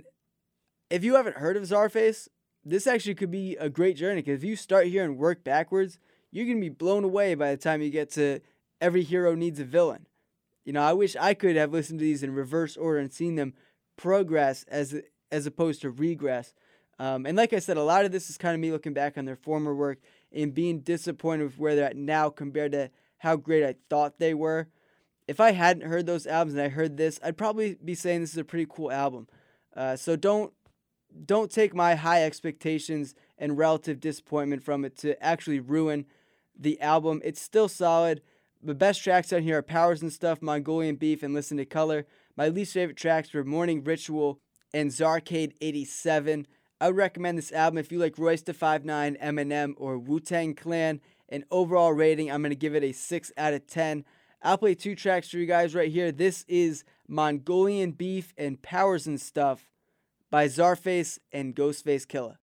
if you haven't heard of Czarface, this actually could be a great journey, because if you start here and work backwards, you're going to be blown away by the time you get to Every Hero Needs a Villain. I wish I could have listened to these in reverse order and seen them progress as opposed to regress. And like I said, a lot of this is kind of me looking back on their former work and being disappointed with where they're at now compared to how great I thought they were. If I hadn't heard those albums and I heard this, I'd probably be saying this is a pretty cool album. So don't take my high expectations and relative disappointment from it to actually ruin the album. It's still solid. The best tracks on here are Powers and Stuff, Mongolian Beef, and Listen to Color. My least favorite tracks were Morning Ritual and Czarcade 87. I would recommend this album if you like Royce da 5'9", Eminem, or Wu-Tang Clan. An overall rating, I'm going to give it a 6 out of 10. I'll play 2 tracks for you guys right here. This is Mongolian Beef and Powers and Stuff by Czarface and Ghostface Killah.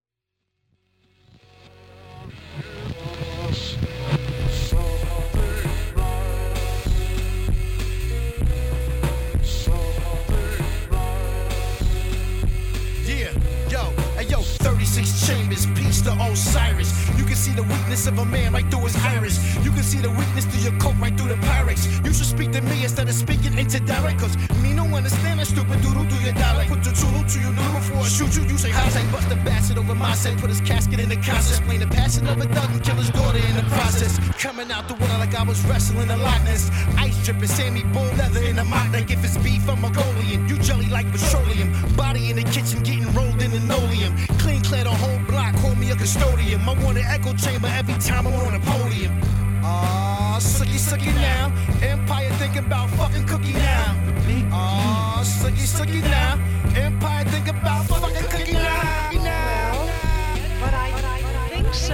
Yo, 36 chambers, peace to Osiris. You can see the weakness of a man right through his iris. You can see the weakness through your coat right through the Pyrex. You should speak to me instead of speaking into direct, cause me no understand that stupid doodle do your dialect. Put the tool to your noodle before I shoot you. You say hot take, bust the bastard over my said put his casket in the concert. Explain the passion of a thug and kill his daughter in the process. Coming out the water like I was wrestling a Loch Ness. Ice dripping, Sammy bull leather in the mock neck. If it's beef, I'm Mongolian. You jelly like petroleum. Body in the kitchen getting rolled in linoleum. Clean clear the whole block, call me a custodian. I want an echo chamber every time I'm on a podium. Sucky now. Empire thinking about fucking Cookie now. Sucky now. Empire thinking about fucking Cookie now. But I think so.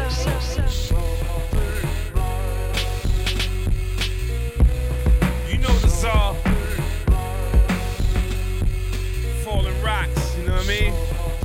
You know the song. Falling rocks, you know what I mean?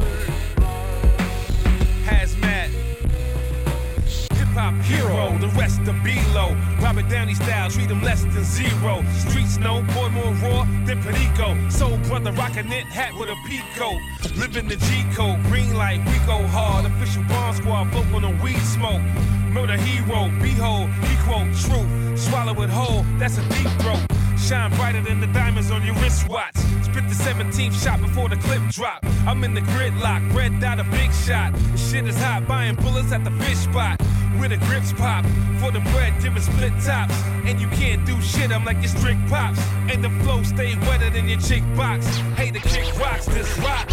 Hazmat. Hip-hop hero, the rest of B-Lo. Robert Downey style, treat him less than zero. Streets know, boy more raw than Perico. Soul brother, rock a knit hat with a peacoat. Living the G-code, green light, we go hard. Official bomb squad, float on a weed smoke. Murder hero, behold, he quote truth. Swallow it whole, that's a deep throat. Shine brighter than the diamonds on your wristwatch. Spit the 17th shot before the clip drop. I'm in the gridlock, red dot a big shot. The shit is hot, buying bullets at the fish spot. Where the grips pop, for the bread, giving split tops. And you can't do shit, I'm like your strict pops. And the flow stay wetter than your chick box. Hey, the kick rocks, this rocks.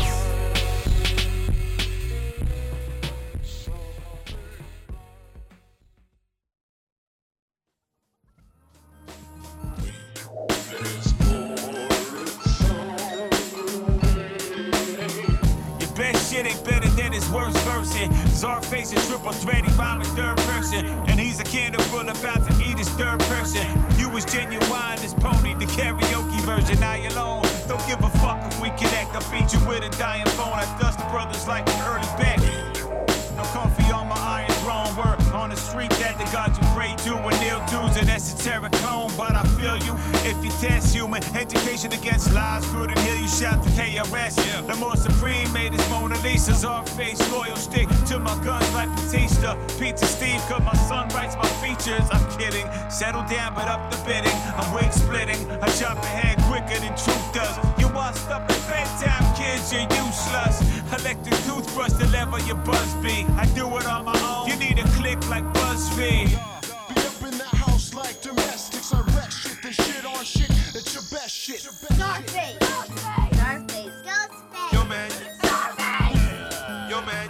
Shit ain't better than his worst version. Czarface is triple threat, he rhyme in third person. And he's a candle full about to eat his third person. You was genuine, this pony, the karaoke version. Now you alone, don't give a fuck if we connect. I beat you with a dying phone. I dust the brothers like an early back. No comfy on my iron throne. Word on the street that the God you pray to and kneel to's an esoteric cone. But I feel you if you test human education against lies. Good and heal you shout to KRS. The more supreme made his Mona Lisa's our face. Loyal stick to my guns like Batista. Pizza Steve, cause my son writes my features. I'm kidding. Settle down, but up the bidding. I'm wig splitting. I jump ahead quicker than truth does. You washed up at bedtime, kids, you're useless. Electric toothbrush to level your buzz be. I do it on my own. You need a click like BuzzFeed. Be up in that house like domestics. I wreck shit, the shit on shit. It's your best shit. Starface. Ghostface. Yo, man. Starface. Yo, man.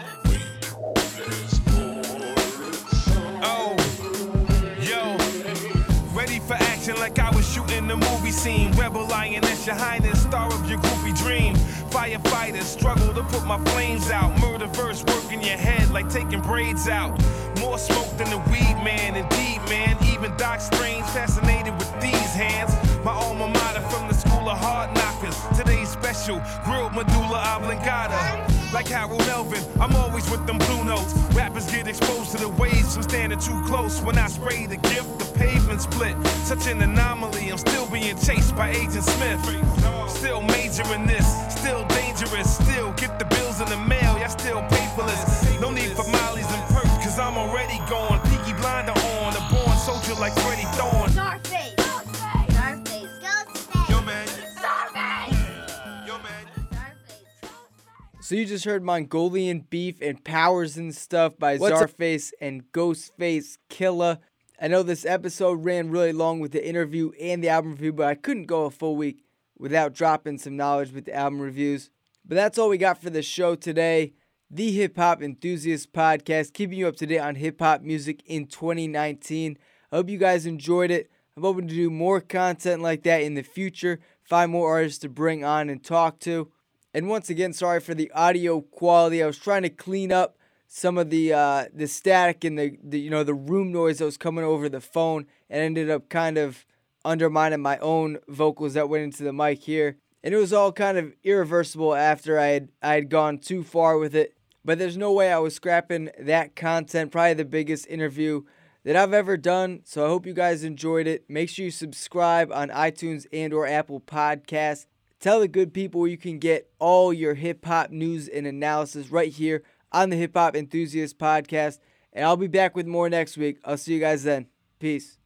Oh, yo. Ready for action like I was shooting the movie scene. Rebel lioness, your highness, star of your groupie dream. Firefighters struggle to put my flames out. Murder verse work in your head like taking braids out. More smoke than the weed man, indeed man. Even Doc Strange fascinated with these hands. My alma mater from the school of hard knockers. Today's special, grilled medulla oblongata. Like Harold Melvin, I'm always with them blue notes. Rappers get exposed to the waves from standing too close. When I spray the gift, the pavement split. Such an anomaly, I'm still being chased by Agent Smith. Still majoring this, still dangerous. Still get the bills in the mail, y'all still paperless. No need for mollies and perks, cause I'm already gone. Peaky Blinder on, a born soldier like Freddie Thorne. Starface. Starface. Ghostface. Yo, man. Starface. Yo, man. Starface. So you just heard Mongolian Beef and Powers and Stuff by Czarface and Ghostface Killah. I know this episode ran really long with the interview and the album review, but I couldn't go a full week without dropping some knowledge with the album reviews. But that's all we got for the show today. The Hip Hop Enthusiast Podcast, keeping you up to date on hip hop music in 2019. I hope you guys enjoyed it. I'm hoping to do more content like that in the future, find more artists to bring on and talk to. And once again, sorry for the audio quality. I was trying to clean up some of the static and the room noise that was coming over the phone, and ended up kind of undermining my own vocals that went into the mic here. And it was all kind of irreversible after I had gone too far with it. But there's no way I was scrapping that content. Probably the biggest interview that I've ever done. So I hope you guys enjoyed it. Make sure you subscribe on iTunes and or Apple Podcasts. Tell the good people where you can get all your hip-hop news and analysis right here on the Hip Hop Enthusiast Podcast. And I'll be back with more next week. I'll see you guys then. Peace.